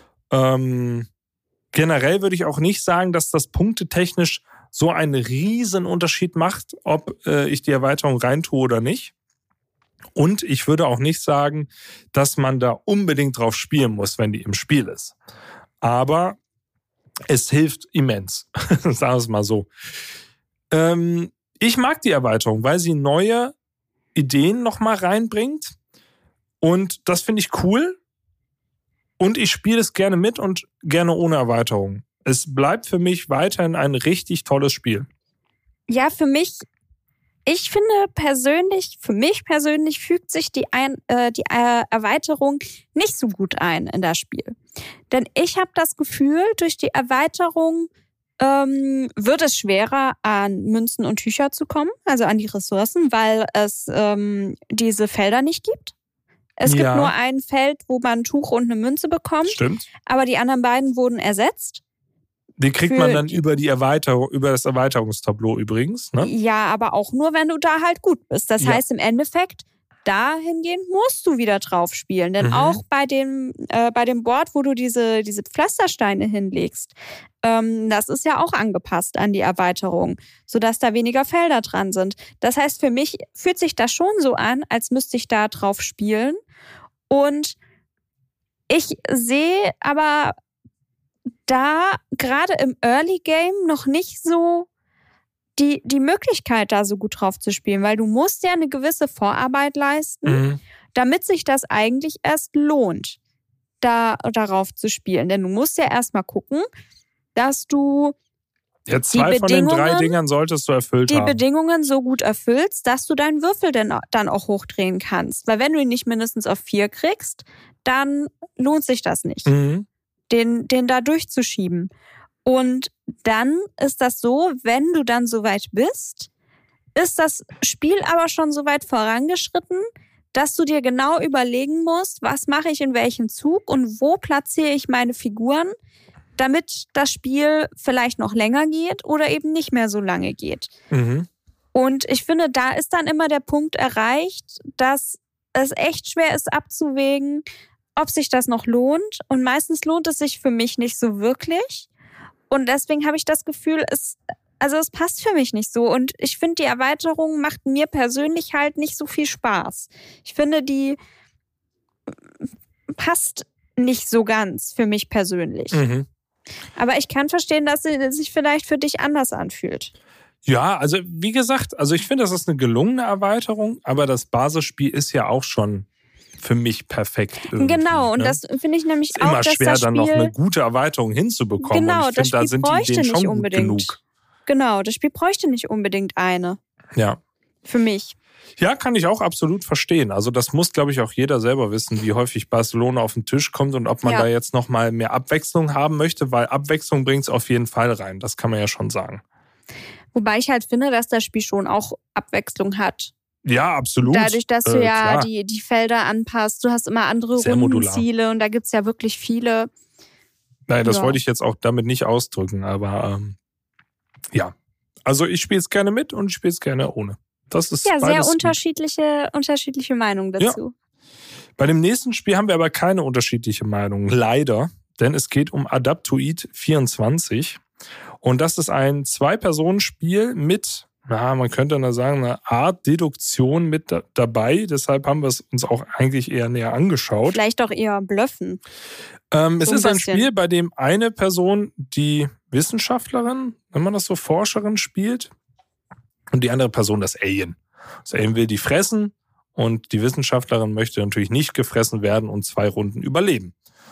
Generell würde ich auch nicht sagen, dass das punktetechnisch so einen riesen Unterschied macht, ob ich die Erweiterung reintue oder nicht. Und ich würde auch nicht sagen, dass man da unbedingt drauf spielen muss, wenn die im Spiel ist. Aber es hilft immens, sagen wir es mal so. Ich mag die Erweiterung, weil sie neue Ideen nochmal reinbringt. Und das finde ich cool. Und ich spiele es gerne mit und gerne ohne Erweiterung. Es bleibt für mich weiterhin ein richtig tolles Spiel. Ja, für mich persönlich fügt sich die Erweiterung nicht so gut ein in das Spiel. Denn ich habe das Gefühl, durch die Erweiterung wird es schwerer, an Münzen und Tücher zu kommen, also an die Ressourcen, weil es diese Felder nicht gibt. Es gibt nur ein Feld, wo man ein Tuch und eine Münze bekommt. Stimmt. Aber die anderen beiden wurden ersetzt. Die kriegt man dann über das Erweiterungstableau übrigens, ne? Ja, aber auch nur, wenn du da halt gut bist. Das heißt im Endeffekt, dahingehend musst du wieder drauf spielen. Denn auch bei dem Board, wo du diese Pflastersteine hinlegst, das ist ja auch angepasst an die Erweiterung, sodass da weniger Felder dran sind. Das heißt, für mich fühlt sich das schon so an, als müsste ich da drauf spielen. Und ich sehe aber da gerade im Early Game noch nicht so die Möglichkeit, da so gut drauf zu spielen, weil du musst ja eine gewisse Vorarbeit leisten, damit sich das eigentlich erst lohnt, darauf zu spielen. Denn du musst ja erstmal gucken, dass du 2 von den 3 Dingern solltest du erfüllt haben. Die Bedingungen so gut erfüllst, dass du deinen Würfel dann auch hochdrehen kannst. Weil wenn du ihn nicht mindestens auf 4 kriegst, dann lohnt sich das nicht, den da durchzuschieben. Und dann ist das so, wenn du dann soweit bist, ist das Spiel aber schon so weit vorangeschritten, dass du dir genau überlegen musst, was mache ich in welchem Zug und wo platziere ich meine Figuren, damit das Spiel vielleicht noch länger geht oder eben nicht mehr so lange geht. Und ich finde, da ist dann immer der Punkt erreicht, dass es echt schwer ist abzuwägen, ob sich das noch lohnt. Und meistens lohnt es sich für mich nicht so wirklich. Und deswegen habe ich das Gefühl, es passt für mich nicht so. Und ich finde, die Erweiterung macht mir persönlich halt nicht so viel Spaß. Ich finde, die passt nicht so ganz für mich persönlich. Aber ich kann verstehen, dass sie sich vielleicht für dich anders anfühlt. Ja, also wie gesagt, ich finde, das ist eine gelungene Erweiterung, aber das Basisspiel ist ja auch schon für mich perfekt. Genau, und das finde ich nämlich auch, dass das Spiel... Ist immer schwer, dann noch eine gute Erweiterung hinzubekommen. Genau, und ich finde, da sind die Ideen schon gut genug. Genau, das Spiel bräuchte nicht unbedingt eine. Ja. Für mich. Ja, kann ich auch absolut verstehen. Also das muss, glaube ich, auch jeder selber wissen, wie häufig Barcelona auf den Tisch kommt und ob man da jetzt nochmal mehr Abwechslung haben möchte, weil Abwechslung bringt es auf jeden Fall rein. Das kann man ja schon sagen. Wobei ich halt finde, dass das Spiel schon auch Abwechslung hat. Ja, absolut. Dadurch, dass du die Felder anpasst, du hast immer andere Rundenziele und da gibt es ja wirklich viele. Nein, das wollte ich jetzt auch damit nicht ausdrücken, aber ja. Also ich spiele es gerne mit und ich spiele es gerne ohne. Das ist sehr unterschiedliche Meinungen dazu. Ja. Bei dem nächsten Spiel haben wir aber keine unterschiedliche Meinung, leider, denn es geht um Adaptoid 24 und das ist ein 2-Personen-Spiel mit, man könnte da sagen, eine Art Deduktion mit dabei, deshalb haben wir es uns auch eigentlich eher näher angeschaut. Vielleicht auch eher bluffen. Es ist ein Spiel, bei dem eine Person die Wissenschaftlerin, wenn man das so Forscherin spielt, und die andere Person das Alien. Das Alien will die fressen und die Wissenschaftlerin möchte natürlich nicht gefressen werden und 2 Runden überleben.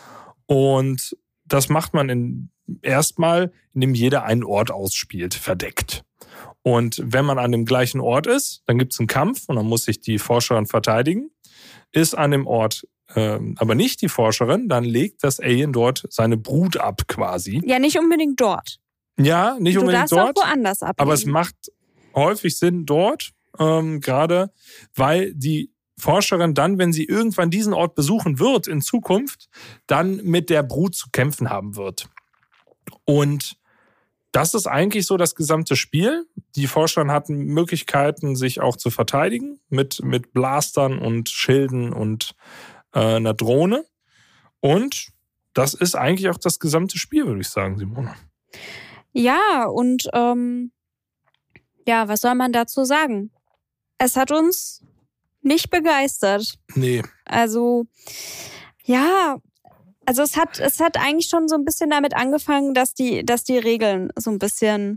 Und das macht man erstmal, indem jeder einen Ort ausspielt, verdeckt. Und wenn man an dem gleichen Ort ist, dann gibt es einen Kampf und dann muss sich die Forscherin verteidigen. Ist an dem Ort aber nicht die Forscherin, dann legt das Alien dort seine Brut ab quasi. Ja, nicht unbedingt dort. Ja, nicht unbedingt dort. Du darfst auch woanders ablegen. Aber es macht häufig Sinn dort, gerade weil die Forscherin dann, wenn sie irgendwann diesen Ort besuchen wird in Zukunft, dann mit der Brut zu kämpfen haben wird. Und das ist eigentlich so das gesamte Spiel. Die Forscherin hatten Möglichkeiten, sich auch zu verteidigen mit Blastern und Schilden und einer Drohne. Und das ist eigentlich auch das gesamte Spiel, würde ich sagen, Simone. Ja, und was soll man dazu sagen? Es hat uns nicht begeistert. Nee. Also, es hat eigentlich schon so ein bisschen damit angefangen, dass die Regeln so ein bisschen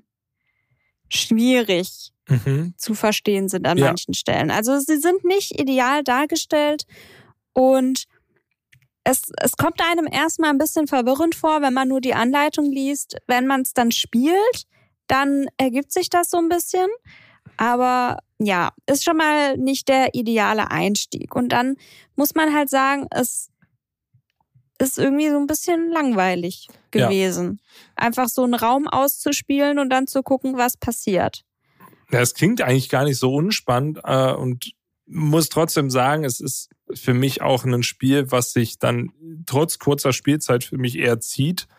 schwierig zu verstehen sind an manchen Stellen. Also sie sind nicht ideal dargestellt und es kommt einem erstmal ein bisschen verwirrend vor, wenn man nur die Anleitung liest. Wenn man es dann spielt, dann ergibt sich das so ein bisschen. Aber ja, ist schon mal nicht der ideale Einstieg. Und dann muss man halt sagen, es ist irgendwie so ein bisschen langweilig gewesen. Ja. Einfach so einen Raum auszuspielen und dann zu gucken, was passiert. Ja, es klingt eigentlich gar nicht so unspannend und muss trotzdem sagen, es ist für mich auch ein Spiel, was sich dann trotz kurzer Spielzeit für mich eher zieht.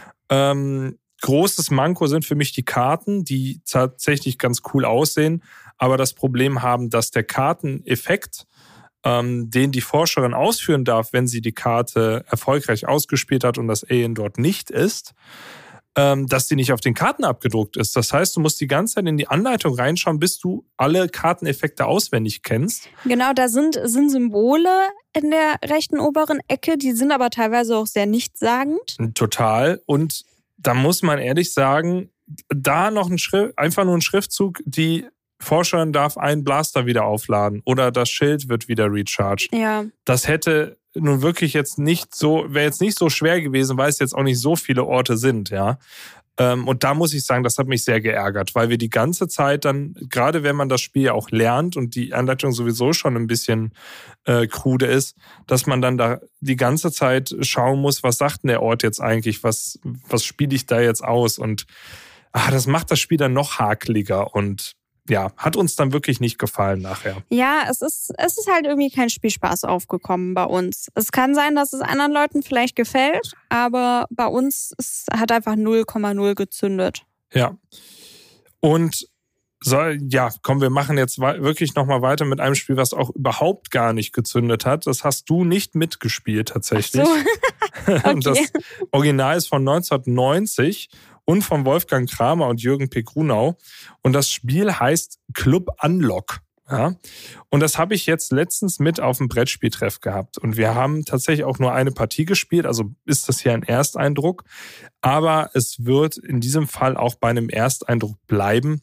Großes Manko sind für mich die Karten, die tatsächlich ganz cool aussehen, aber das Problem haben, dass der Karteneffekt, den die Forscherin ausführen darf, wenn sie die Karte erfolgreich ausgespielt hat und das Alien dort nicht ist, dass die nicht auf den Karten abgedruckt ist. Das heißt, du musst die ganze Zeit in die Anleitung reinschauen, bis du alle Karteneffekte auswendig kennst. Genau, da sind Symbole in der rechten oberen Ecke, die sind aber teilweise auch sehr nichtssagend. Total. Und da muss man ehrlich sagen, da noch einfach nur ein Schriftzug, die Forscherin darf einen Blaster wieder aufladen oder das Schild wird wieder recharged. Ja. Das hätte nun wirklich wäre jetzt nicht so schwer gewesen, weil es jetzt auch nicht so viele Orte sind, ja. Und da muss ich sagen, das hat mich sehr geärgert, weil wir die ganze Zeit dann, gerade wenn man das Spiel auch lernt und die Anleitung sowieso schon ein bisschen krude ist, dass man dann da die ganze Zeit schauen muss, was sagt denn der Ort jetzt eigentlich, was spiele ich da jetzt aus? Und das macht das Spiel dann noch hakeliger und ja, hat uns dann wirklich nicht gefallen nachher. Ja, es ist halt irgendwie kein Spielspaß aufgekommen bei uns. Es kann sein, dass es anderen Leuten vielleicht gefällt, aber bei uns es hat einfach 0,0 gezündet. Ja. Und wir machen jetzt wirklich nochmal weiter mit einem Spiel, was auch überhaupt gar nicht gezündet hat. Das hast du nicht mitgespielt tatsächlich. Ach so. Okay. Und das Original ist von 1990 und von Wolfgang Kramer und Jürgen P. Grunau. Und das Spiel heißt Club Unlock. Ja? Und das habe ich jetzt letztens mit auf dem Brettspieltreff gehabt. Und wir haben tatsächlich auch nur eine Partie gespielt. Also ist das hier ein Ersteindruck. Aber es wird in diesem Fall auch bei einem Ersteindruck bleiben,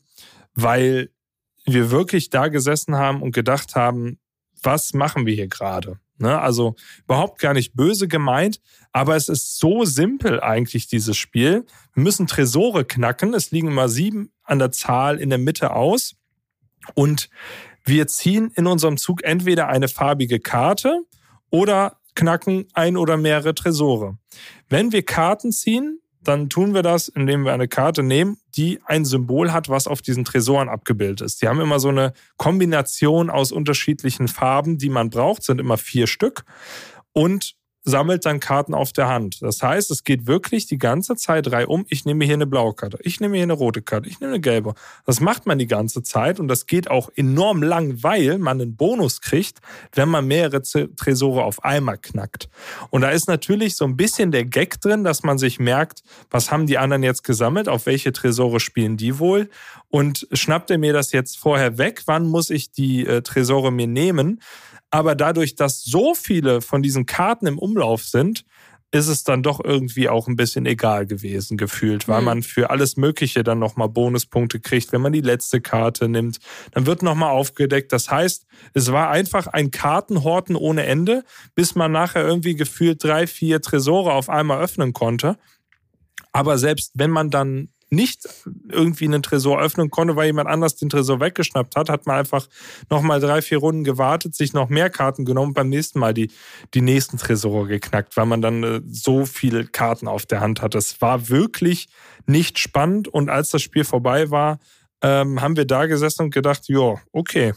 weil wir wirklich da gesessen haben und gedacht haben, was machen wir hier gerade? Ne? Also überhaupt gar nicht böse gemeint, aber es ist so simpel eigentlich, dieses Spiel. Wir müssen Tresore knacken, es liegen immer 7 an der Zahl in der Mitte aus und wir ziehen in unserem Zug entweder eine farbige Karte oder knacken ein oder mehrere Tresore. Wenn wir Karten ziehen, dann tun wir das, indem wir eine Karte nehmen, die ein Symbol hat, was auf diesen Tresoren abgebildet ist. Die haben immer so eine Kombination aus unterschiedlichen Farben, die man braucht, sind immer 4 Stück und sammelt dann Karten auf der Hand. Das heißt, es geht wirklich die ganze Zeit reihum. Ich nehme hier eine blaue Karte, ich nehme hier eine rote Karte, ich nehme eine gelbe. Das macht man die ganze Zeit und das geht auch enorm lang, weil man einen Bonus kriegt, wenn man mehrere Tresore auf einmal knackt. Und da ist natürlich so ein bisschen der Gag drin, dass man sich merkt, was haben die anderen jetzt gesammelt, auf welche Tresore spielen die wohl und schnappt er mir das jetzt vorher weg, wann muss ich die Tresore mir nehmen? Aber dadurch, dass so viele von diesen Karten im Umlauf sind, ist es dann doch irgendwie auch ein bisschen egal gewesen gefühlt, weil man für alles Mögliche dann nochmal Bonuspunkte kriegt, wenn man die letzte Karte nimmt. Dann wird nochmal aufgedeckt. Das heißt, es war einfach ein Kartenhorten ohne Ende, bis man nachher irgendwie gefühlt 3, 4 Tresore auf einmal öffnen konnte. Aber selbst wenn man dann nicht irgendwie einen Tresor öffnen konnte, weil jemand anders den Tresor weggeschnappt hat, hat man einfach nochmal 3, 4 Runden gewartet, sich noch mehr Karten genommen und beim nächsten Mal die nächsten Tresore geknackt, weil man dann so viele Karten auf der Hand hat. Das war wirklich nicht spannend und als das Spiel vorbei war, haben wir da gesessen und gedacht, ja, okay.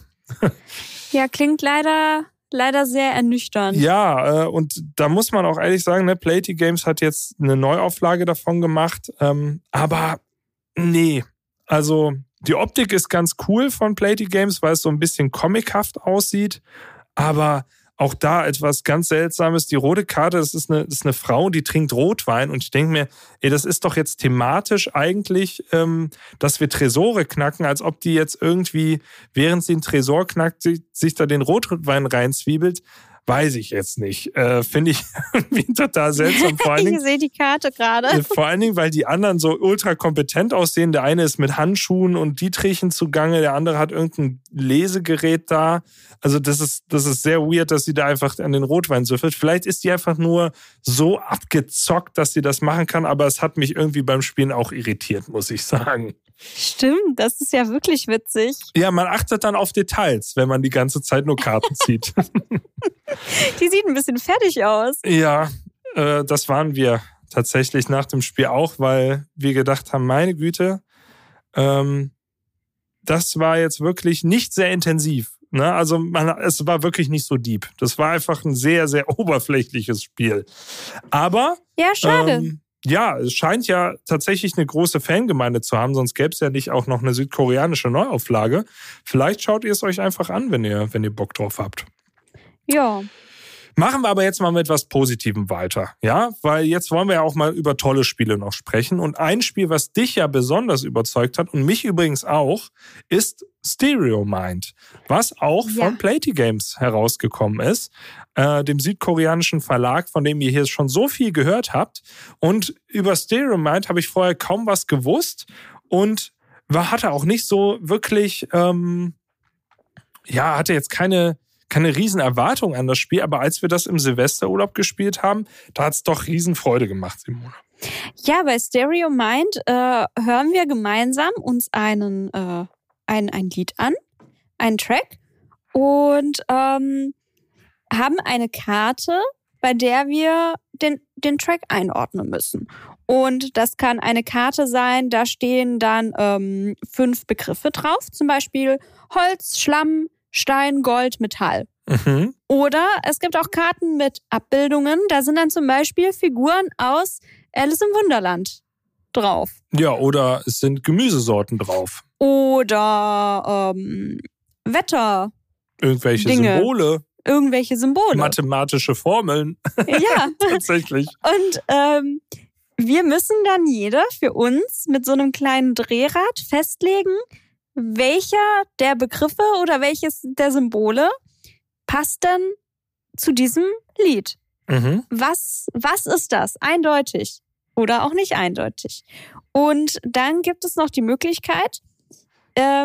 Ja, klingt leider sehr ernüchternd. Ja, und da muss man auch ehrlich sagen, ne, Playty Games hat jetzt eine Neuauflage davon gemacht, aber nee, also die Optik ist ganz cool von Playty Games, weil es so ein bisschen comichaft aussieht, aber auch da etwas ganz Seltsames. Die rote Karte, das ist eine Frau, die trinkt Rotwein und ich denke mir, das ist doch jetzt thematisch eigentlich, dass wir Tresore knacken, als ob die jetzt irgendwie, während sie einen Tresor knackt, sich da den Rotwein reinzwiebelt. Weiß ich jetzt nicht. Finde ich irgendwie total seltsam. Vor allen Dingen, ich sehe die Karte gerade. Vor allen Dingen, weil die anderen so ultra kompetent aussehen. Der eine ist mit Handschuhen und Dietrichen zugange, der andere hat irgendein Lesegerät da. Also das ist sehr weird, dass sie da einfach an den Rotwein süffelt. Vielleicht ist die einfach nur so abgezockt, dass sie das machen kann, aber es hat mich irgendwie beim Spielen auch irritiert, muss ich sagen. Stimmt, das ist ja wirklich witzig. Ja, man achtet dann auf Details, wenn man die ganze Zeit nur Karten zieht. Die sieht ein bisschen fertig aus. Ja, das waren wir tatsächlich nach dem Spiel auch, weil wir gedacht haben, meine Güte, das war jetzt wirklich nicht sehr intensiv. Ne? Also es war wirklich nicht so deep. Das war einfach ein sehr, sehr oberflächliches Spiel. Aber ja, schade. Ja, es scheint ja tatsächlich eine große Fangemeinde zu haben, sonst gäbe es ja nicht auch noch eine südkoreanische Neuauflage. Vielleicht schaut ihr es euch einfach an, wenn ihr Bock drauf habt. Ja. Machen wir aber jetzt mal mit etwas Positivem weiter, ja? Weil jetzt wollen wir ja auch mal über tolle Spiele noch sprechen. Und ein Spiel, was dich ja besonders überzeugt hat und mich übrigens auch, ist Stereo Mind, was auch von Playty Games herausgekommen ist, dem südkoreanischen Verlag, von dem ihr hier schon so viel gehört habt. Und über Stereo Mind habe ich vorher kaum was gewusst und hatte auch nicht so wirklich, hatte jetzt keine riesen Erwartung an das Spiel, aber als wir das im Silvesterurlaub gespielt haben, da hat es doch riesen Freude gemacht, Simone. Ja, bei Stereo Mind hören wir gemeinsam uns ein Lied an, einen Track und haben eine Karte, bei der wir den Track einordnen müssen. Und das kann eine Karte sein, da stehen dann 5 Begriffe drauf, zum Beispiel Holz, Schlamm, Stein, Gold, Metall. Mhm. Oder es gibt auch Karten mit Abbildungen, da sind dann zum Beispiel Figuren aus Alice im Wunderland drauf. Ja, oder es sind Gemüsesorten drauf. Oder Wetter. Irgendwelche Dinge. Symbole. Irgendwelche Symbole. Mathematische Formeln. Ja. Tatsächlich. Und wir müssen dann jeder für uns mit so einem kleinen Drehrad festlegen, welcher der Begriffe oder welches der Symbole passt denn zu diesem Lied? Mhm. Was ist das? Eindeutig oder auch nicht eindeutig. Und dann gibt es noch die Möglichkeit,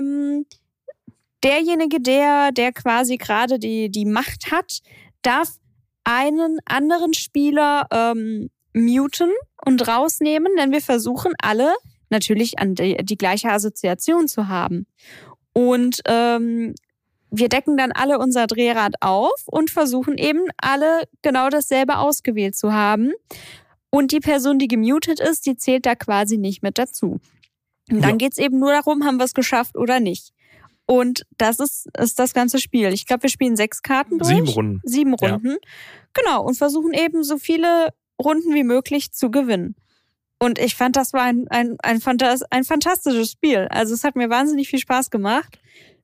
derjenige, der quasi gerade die Macht hat, darf einen anderen Spieler muten und rausnehmen, denn wir versuchen alle natürlich an die gleiche Assoziation zu haben. Und wir decken dann alle unser Drehrad auf und versuchen eben alle genau dasselbe ausgewählt zu haben. Und die Person, die gemutet ist, die zählt da quasi nicht mit dazu. Und dann geht's eben nur darum, haben wir es geschafft oder nicht. Und das ist das ganze Spiel. Ich glaube, wir spielen 6 Karten durch. 7 Runden. 7 Runden. Ja. Genau. Und versuchen eben so viele Runden wie möglich zu gewinnen. Und ich fand, das war ein fantastisches Spiel. Also es hat mir wahnsinnig viel Spaß gemacht.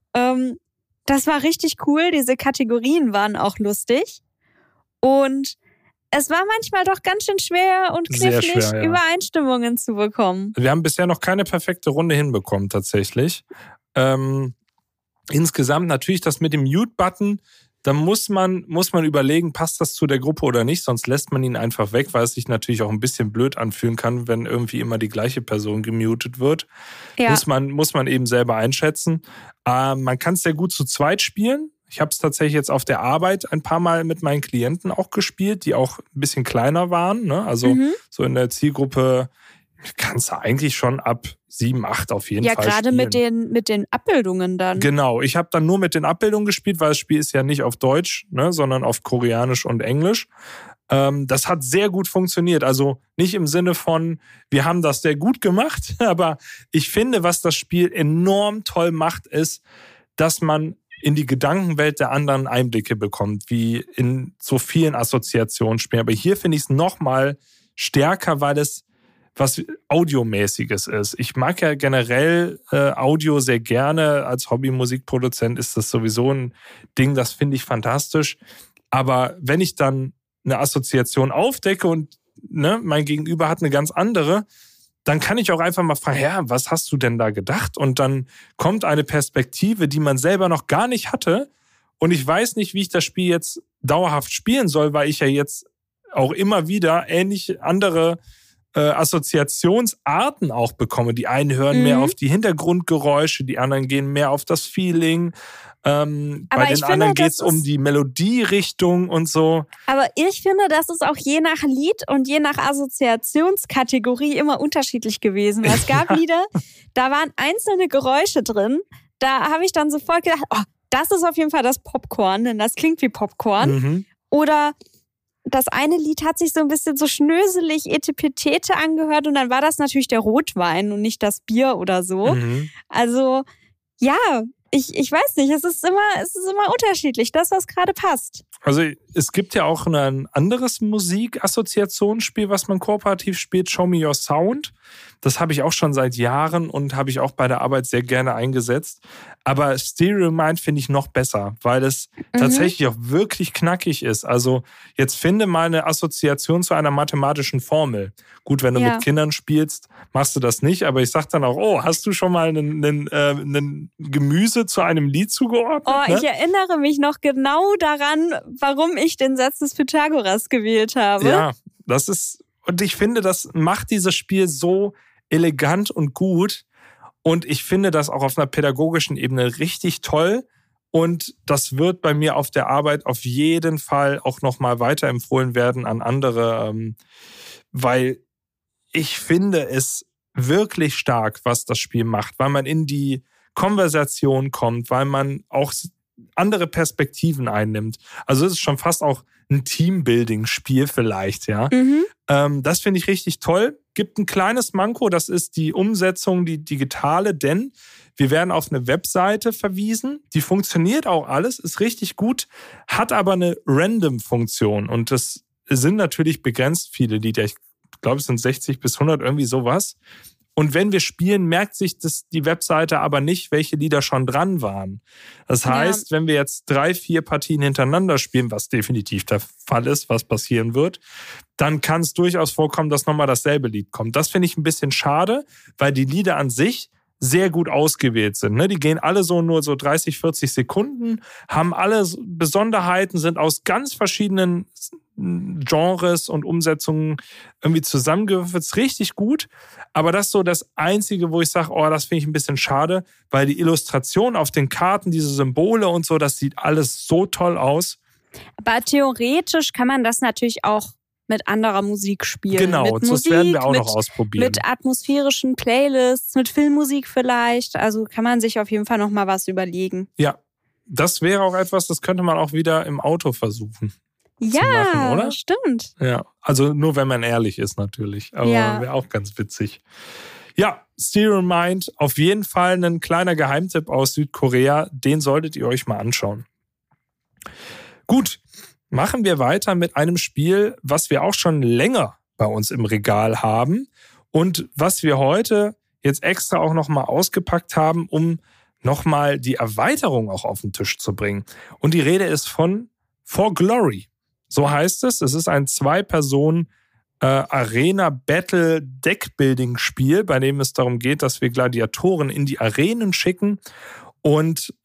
Das war richtig cool. Diese Kategorien waren auch lustig. Und es war manchmal doch ganz schön schwer und knifflig, Übereinstimmungen zu bekommen. Wir haben bisher noch keine perfekte Runde hinbekommen, tatsächlich. Insgesamt natürlich das mit dem Mute-Button, da muss man überlegen, passt das zu der Gruppe oder nicht, sonst lässt man ihn einfach weg, weil es sich natürlich auch ein bisschen blöd anfühlen kann, wenn irgendwie immer die gleiche Person gemutet wird. Ja. Muss man eben selber einschätzen. Man kann es sehr gut zu zweit spielen. Ich habe es tatsächlich jetzt auf der Arbeit ein paar Mal mit meinen Klienten auch gespielt, die auch ein bisschen kleiner waren. Ne? Also so in der Zielgruppe kannst du eigentlich schon ab 7, 8 auf jeden Fall spielen. Ja, gerade mit den Abbildungen dann. Genau, ich habe dann nur mit den Abbildungen gespielt, weil das Spiel ist ja nicht auf Deutsch, ne, sondern auf Koreanisch und Englisch. Das hat sehr gut funktioniert. Also nicht im Sinne von, wir haben das sehr gut gemacht, aber ich finde, was das Spiel enorm toll macht, ist, dass man in die Gedankenwelt der anderen Einblicke bekommt, wie in so vielen Assoziationsspielen. Aber hier finde ich es noch mal stärker, weil es was Audiomäßiges ist. Ich mag ja generell Audio sehr gerne. Als Hobby-Musikproduzent ist das sowieso ein Ding, das finde ich fantastisch. Aber wenn ich dann eine Assoziation aufdecke und mein Gegenüber hat eine ganz andere, dann kann ich auch einfach mal fragen, ja, was hast du denn da gedacht? Und dann kommt eine Perspektive, die man selber noch gar nicht hatte. Und ich weiß nicht, wie ich das Spiel jetzt dauerhaft spielen soll, weil ich ja jetzt auch immer wieder ähnlich andere Assoziationsarten auch bekomme. Die einen hören mehr auf die Hintergrundgeräusche, die anderen gehen mehr auf das Feeling. Bei den anderen geht es um die Melodierichtung und so. Aber ich finde, das ist auch je nach Lied und je nach Assoziationskategorie immer unterschiedlich gewesen. Weil es gab Lieder, da waren einzelne Geräusche drin. Da habe ich dann sofort gedacht, oh, das ist auf jeden Fall das Popcorn, denn das klingt wie Popcorn. Oder das eine Lied hat sich so ein bisschen so schnöselig Etepetete angehört und dann war das natürlich der Rotwein und nicht das Bier oder so. Also, ja, ich weiß nicht, es ist immer unterschiedlich, das, was gerade passt. Also es gibt ja auch ein anderes Musikassoziationsspiel, was man kooperativ spielt, Show Me Your Sound. Das habe ich auch schon seit Jahren und habe ich auch bei der Arbeit sehr gerne eingesetzt. Aber Stereo Mind finde ich noch besser, weil es tatsächlich auch wirklich knackig ist. Also jetzt finde mal eine Assoziation zu einer mathematischen Formel. Gut, wenn du mit Kindern spielst, machst du das nicht. Aber ich sage dann auch, oh, hast du schon mal einen Gemüse zu einem Lied zugeordnet? Oh, ne? Ich erinnere mich noch genau daran, warum ich den Satz des Pythagoras gewählt habe. Ja, das ist, und ich finde, das macht dieses Spiel so elegant und gut. Und ich finde das auch auf einer pädagogischen Ebene richtig toll. Und das wird bei mir auf der Arbeit auf jeden Fall auch nochmal weiterempfohlen werden an andere, weil ich finde es wirklich stark, was das Spiel macht, weil man in die Konversation kommt, weil man auch andere Perspektiven einnimmt. Also es ist schon fast auch ein Teambuilding-Spiel vielleicht, ja. Das finde ich richtig toll. Gibt ein kleines Manko, das ist die Umsetzung, die digitale, denn wir werden auf eine Webseite verwiesen. Die funktioniert auch alles, ist richtig gut, hat aber eine Random-Funktion und das sind natürlich begrenzt viele Lieder. Ich glaube, es sind 60 bis 100, irgendwie sowas. Und wenn wir spielen, merkt sich die Webseite aber nicht, welche Lieder schon dran waren. Das heißt, wenn wir jetzt 3, 4 Partien hintereinander spielen, was definitiv der Fall ist, was passieren wird, dann kann es durchaus vorkommen, dass nochmal dasselbe Lied kommt. Das finde ich ein bisschen schade, weil die Lieder an sich sehr gut ausgewählt sind. Die gehen alle nur so 30, 40 Sekunden, haben alle Besonderheiten, sind aus ganz verschiedenen Genres und Umsetzungen irgendwie zusammengewürfelt. Ist richtig gut, aber das ist so das Einzige, wo ich sage, oh, das finde ich ein bisschen schade, weil die Illustration auf den Karten, diese Symbole und so, das sieht alles so toll aus Aber theoretisch kann man das natürlich auch mit anderer Musik spielen. Genau, mit das Musik, werden wir auch noch ausprobieren. Mit atmosphärischen Playlists, mit Filmmusik vielleicht. Also kann man sich auf jeden Fall noch mal was überlegen. Ja, das wäre auch etwas, das könnte man auch wieder im Auto versuchen. Ja, zu machen, oder? Stimmt. Ja, also nur wenn man ehrlich ist natürlich. Aber wäre auch ganz witzig. Ja, Stereo Mind, auf jeden Fall ein kleiner Geheimtipp aus Südkorea. Den solltet ihr euch mal anschauen. Gut, machen wir weiter mit einem Spiel, was wir auch schon länger bei uns im Regal haben und was wir heute jetzt extra auch nochmal ausgepackt haben, um nochmal die Erweiterung auch auf den Tisch zu bringen. Und die Rede ist von For Glory. So heißt es. Es ist ein 2-Personen Arena-Battle-Deck-Building-Spiel, bei dem es darum geht, dass wir Gladiatoren in die Arenen schicken und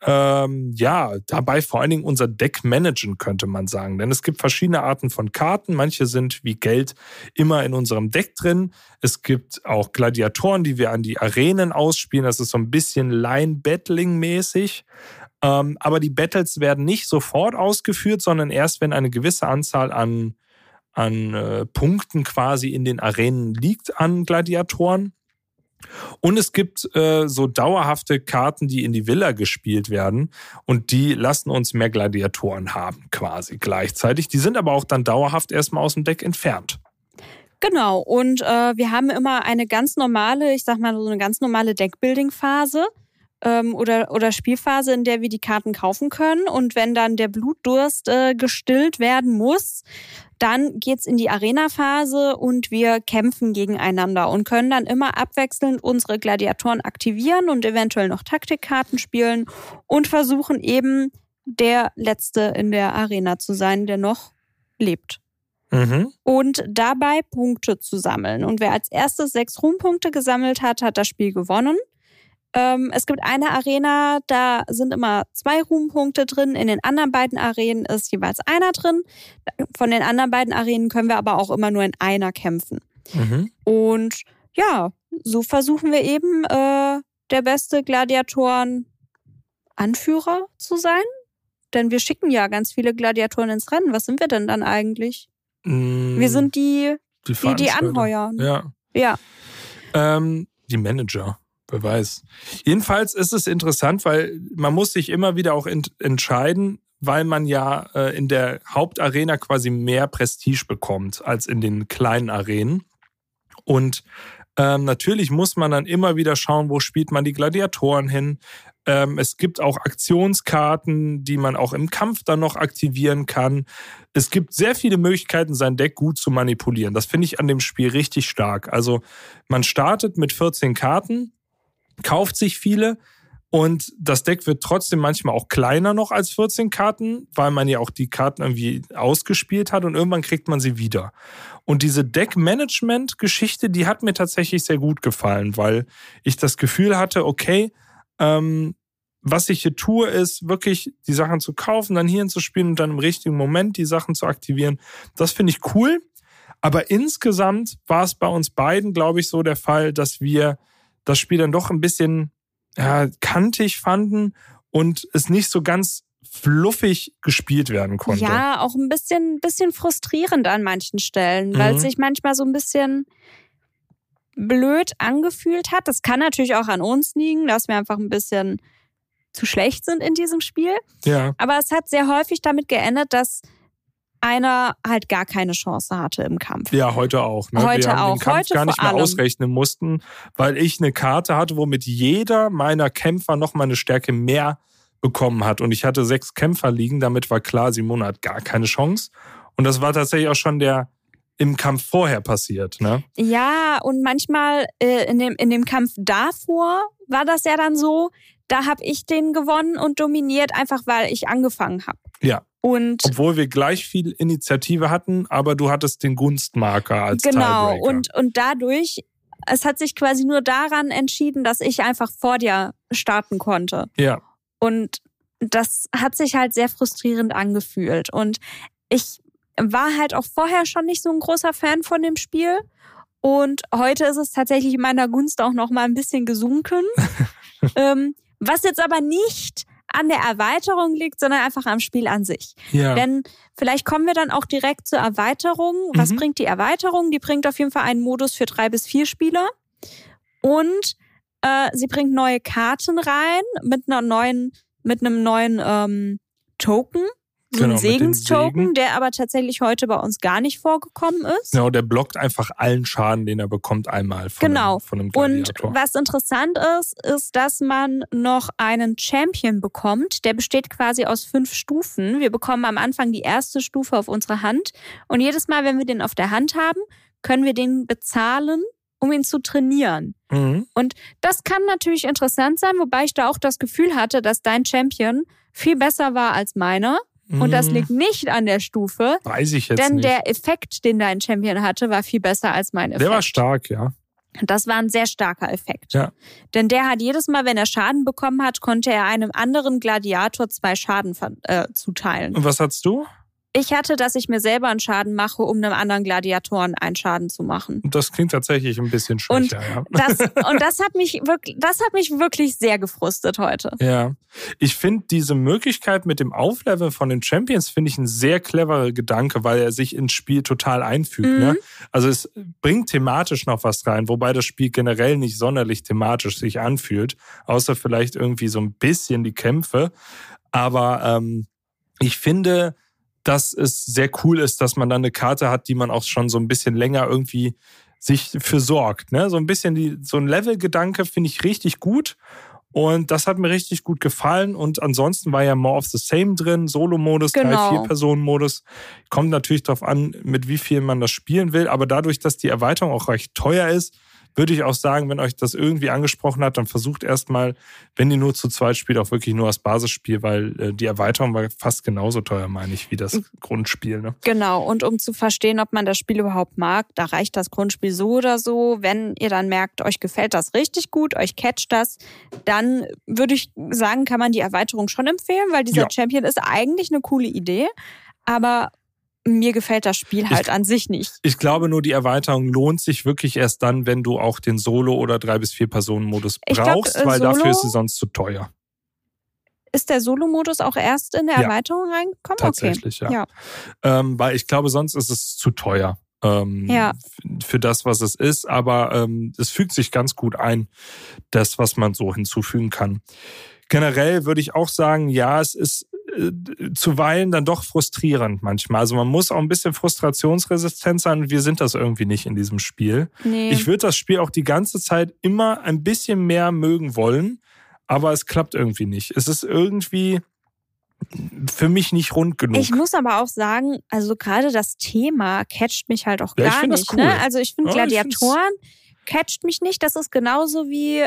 dabei vor allen Dingen unser Deck managen, könnte man sagen. Denn es gibt verschiedene Arten von Karten. Manche sind wie Geld immer in unserem Deck drin. Es gibt auch Gladiatoren, die wir an die Arenen ausspielen. Das ist so ein bisschen Line-Battling-mäßig. Aber die Battles werden nicht sofort ausgeführt, sondern erst, wenn eine gewisse Anzahl an Punkten quasi in den Arenen liegt an Gladiatoren. Und es gibt so dauerhafte Karten, die in die Villa gespielt werden und die lassen uns mehr Gladiatoren haben quasi gleichzeitig. Die sind aber auch dann dauerhaft erstmal aus dem Deck entfernt. Genau, und wir haben immer eine ganz normale, ich sag mal so eine ganz normale Deckbuilding-Phase oder Spielphase, in der wir die Karten kaufen können. Und wenn dann der Blutdurst gestillt werden muss, dann geht's in die Arena-Phase und wir kämpfen gegeneinander und können dann immer abwechselnd unsere Gladiatoren aktivieren und eventuell noch Taktikkarten spielen und versuchen eben der Letzte in der Arena zu sein, der noch lebt. Mhm. Und dabei Punkte zu sammeln. Und wer als erstes 6 Ruhmpunkte gesammelt hat, hat das Spiel gewonnen. Es gibt eine Arena, da sind immer 2 Ruhmpunkte drin. In den anderen beiden Arenen ist jeweils einer drin. Von den anderen beiden Arenen können wir aber auch immer nur in einer kämpfen. Mhm. Und ja, so versuchen wir eben der beste Gladiatoren-Anführer zu sein. Denn wir schicken ja ganz viele Gladiatoren ins Rennen. Was sind wir denn dann eigentlich? Wir sind die anheuern. Ja. Die Manager. Wer weiß. Jedenfalls ist es interessant, weil man muss sich immer wieder auch entscheiden, weil man ja in der Hauptarena quasi mehr Prestige bekommt als in den kleinen Arenen. Und natürlich muss man dann immer wieder schauen, wo spielt man die Gladiatoren hin. Es gibt auch Aktionskarten, die man auch im Kampf dann noch aktivieren kann. Es gibt sehr viele Möglichkeiten, sein Deck gut zu manipulieren. Das finde ich an dem Spiel richtig stark. Also man startet mit 14 Karten, kauft sich viele und das Deck wird trotzdem manchmal auch kleiner noch als 14 Karten, weil man ja auch die Karten irgendwie ausgespielt hat und irgendwann kriegt man sie wieder. Und diese Deck-Management-Geschichte, die hat mir tatsächlich sehr gut gefallen, weil ich das Gefühl hatte, okay, was ich hier tue, ist wirklich die Sachen zu kaufen, dann hier hinzuspielen und dann im richtigen Moment die Sachen zu aktivieren. Das finde ich cool. Aber insgesamt war es bei uns beiden, glaube ich, so der Fall, dass wir das Spiel dann doch ein bisschen kantig fanden und es nicht so ganz fluffig gespielt werden konnte. Ja, auch ein bisschen frustrierend an manchen Stellen, weil es sich manchmal so ein bisschen blöd angefühlt hat. Das kann natürlich auch an uns liegen, dass wir einfach ein bisschen zu schlecht sind in diesem Spiel. Ja. Aber es hat sehr häufig damit geendet, dass einer halt gar keine Chance hatte im Kampf. Ja, heute auch. Ne? Heute wir haben auch. den Kampf Heute gar nicht vor mehr allem ausrechnen mussten, weil ich eine Karte hatte, womit jeder meiner Kämpfer nochmal eine Stärke mehr bekommen hat. Und ich hatte 6 Kämpfer liegen, damit war klar, Simone hat gar keine Chance. Und das war tatsächlich auch schon im Kampf vorher passiert. Ne? Ja, und manchmal in dem Kampf davor war das ja dann so, da habe ich den gewonnen und dominiert, einfach weil ich angefangen habe. Ja. Und obwohl wir gleich viel Initiative hatten, aber du hattest den Gunstmarker als Tiebreaker. Genau, und dadurch, es hat sich quasi nur daran entschieden, dass ich einfach vor dir starten konnte. Ja. Und das hat sich halt sehr frustrierend angefühlt. Und ich war halt auch vorher schon nicht so ein großer Fan von dem Spiel. Und heute ist es tatsächlich in meiner Gunst auch noch mal ein bisschen gesunken. Was jetzt aber nicht an der Erweiterung liegt, sondern einfach am Spiel an sich. Ja. Denn vielleicht kommen wir dann auch direkt zur Erweiterung. Was bringt die Erweiterung? Die bringt auf jeden Fall einen Modus für 3 bis 4 Spieler. Und sie bringt neue Karten rein mit einem neuen Token. So ein Segenstoken, der aber tatsächlich heute bei uns gar nicht vorgekommen ist. Genau, der blockt einfach allen Schaden, den er bekommt, einmal von einem Gladiator. Und was interessant ist, dass man noch einen Champion bekommt. Der besteht quasi aus 5 Stufen. Wir bekommen am Anfang die erste Stufe auf unsere Hand. Und jedes Mal, wenn wir den auf der Hand haben, können wir den bezahlen, um ihn zu trainieren. Und das kann natürlich interessant sein, wobei ich da auch das Gefühl hatte, dass dein Champion viel besser war als meiner. Und das liegt nicht an der Stufe. Weiß ich jetzt nicht. Denn der Effekt, den dein Champion hatte, war viel besser als mein Effekt. Der war stark, ja. Das war ein sehr starker Effekt. Ja. Denn der hat jedes Mal, wenn er Schaden bekommen hat, konnte er einem anderen Gladiator 2 Schaden zuteilen. Und was hattest du? Ich hatte, dass ich mir selber einen Schaden mache, um einem anderen Gladiatoren einen Schaden zu machen. Das klingt tatsächlich ein bisschen schwächer, ja. Das hat mich wirklich sehr gefrustet heute. Ja. Ich finde diese Möglichkeit mit dem Aufleveln von den Champions, finde ich ein sehr cleverer Gedanke, weil er sich ins Spiel total einfügt. Ne? Also es bringt thematisch noch was rein, wobei das Spiel generell nicht sonderlich thematisch sich anfühlt, außer vielleicht irgendwie so ein bisschen die Kämpfe. Aber ich finde, dass es sehr cool ist, dass man dann eine Karte hat, die man auch schon so ein bisschen länger irgendwie sich für sorgt. Ne? So ein bisschen so ein Level-Gedanke finde ich richtig gut. Und das hat mir richtig gut gefallen. Und ansonsten war ja More of the Same drin, Solo-Modus, 3-4-Personen-Modus. Kommt natürlich darauf an, mit wie viel man das spielen will. Aber dadurch, dass die Erweiterung auch recht teuer ist, würde ich auch sagen, wenn euch das irgendwie angesprochen hat, dann versucht erstmal, wenn ihr nur zu zweit spielt, auch wirklich nur das Basisspiel, weil die Erweiterung war fast genauso teuer, meine ich, wie das Grundspiel. Ne? Genau, und um zu verstehen, ob man das Spiel überhaupt mag, da reicht das Grundspiel so oder so. Wenn ihr dann merkt, euch gefällt das richtig gut, euch catcht das, dann würde ich sagen, kann man die Erweiterung schon empfehlen, weil dieser Champion ist eigentlich eine coole Idee, aber mir gefällt das Spiel halt an sich nicht. Ich glaube nur, die Erweiterung lohnt sich wirklich erst dann, wenn du auch den Solo- oder 3- bis 4-Personen-Modus brauchst, weil dafür ist sie sonst zu teuer. Ist der Solo-Modus auch erst in der Erweiterung reingekommen? Tatsächlich, ja. Weil ich glaube, sonst ist es zu teuer für das, was es ist. Aber es fügt sich ganz gut ein, das, was man so hinzufügen kann. Generell würde ich auch sagen, ja, es ist zuweilen dann doch frustrierend manchmal. Also man muss auch ein bisschen frustrationsresistent sein und wir sind das irgendwie nicht in diesem Spiel. Nee. Ich würde das Spiel auch die ganze Zeit immer ein bisschen mehr mögen wollen, aber es klappt irgendwie nicht. Es ist irgendwie für mich nicht rund genug. Ich muss aber auch sagen, also gerade das Thema catcht mich halt auch gar nicht. Das cool. Ne? Also ich finde Gladiatoren catcht mich nicht. Das ist genauso wie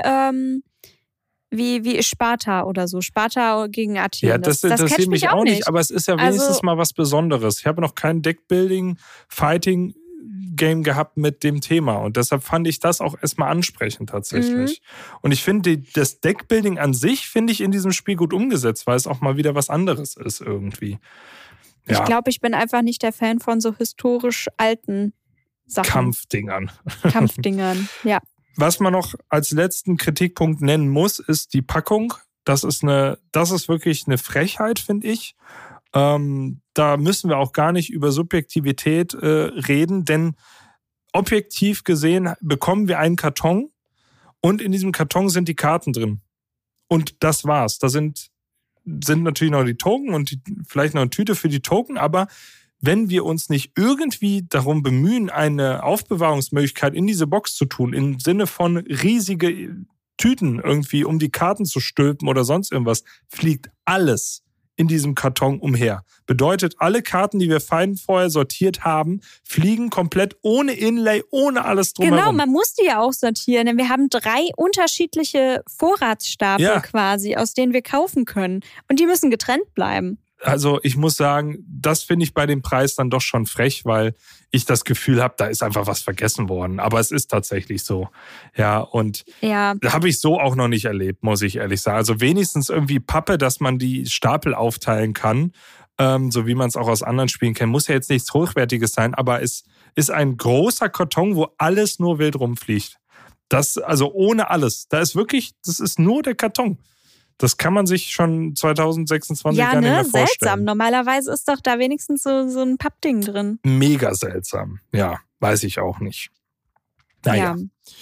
Sparta oder so. Sparta gegen Athen. Ja, das interessiert mich auch nicht. Aber es ist ja wenigstens mal was Besonderes. Ich habe noch kein Deckbuilding-Fighting-Game gehabt mit dem Thema. Und deshalb fand ich das auch erstmal ansprechend tatsächlich. Und ich finde, das Deckbuilding an sich finde ich in diesem Spiel gut umgesetzt, weil es auch mal wieder was anderes ist irgendwie. Ja. Ich glaube, ich bin einfach nicht der Fan von so historisch alten Sachen. Kampfdingern, ja. Was man noch als letzten Kritikpunkt nennen muss, ist die Packung. Das ist wirklich eine Frechheit, finde ich. Da müssen wir auch gar nicht über Subjektivität reden, denn objektiv gesehen bekommen wir einen Karton und in diesem Karton sind die Karten drin. Und das war's. Da sind natürlich noch die Token und vielleicht noch eine Tüte für die Token, aber wenn wir uns nicht irgendwie darum bemühen, eine Aufbewahrungsmöglichkeit in diese Box zu tun, im Sinne von riesige Tüten irgendwie, um die Karten zu stülpen oder sonst irgendwas, fliegt alles in diesem Karton umher. Bedeutet, alle Karten, die wir fein vorher sortiert haben, fliegen komplett ohne Inlay, ohne alles drumherum. Genau, man muss die ja auch sortieren, denn wir haben 3 unterschiedliche Vorratsstapel quasi, aus denen wir kaufen können. Und die müssen getrennt bleiben. Also ich muss sagen, das finde ich bei dem Preis dann doch schon frech, weil ich das Gefühl habe, da ist einfach was vergessen worden. Aber es ist tatsächlich so. Ja, und habe ich so auch noch nicht erlebt, muss ich ehrlich sagen. Also wenigstens irgendwie Pappe, dass man die Stapel aufteilen kann, so wie man es auch aus anderen Spielen kennt. Muss ja jetzt nichts Hochwertiges sein, aber es ist ein großer Karton, wo alles nur wild rumfliegt. Das, also ohne alles. Das ist nur der Karton. Das kann man sich schon 2026 gar nicht mehr vorstellen. Seltsam. Normalerweise ist doch da wenigstens so ein Pappding drin. Mega seltsam. Ja, weiß ich auch nicht. Naja.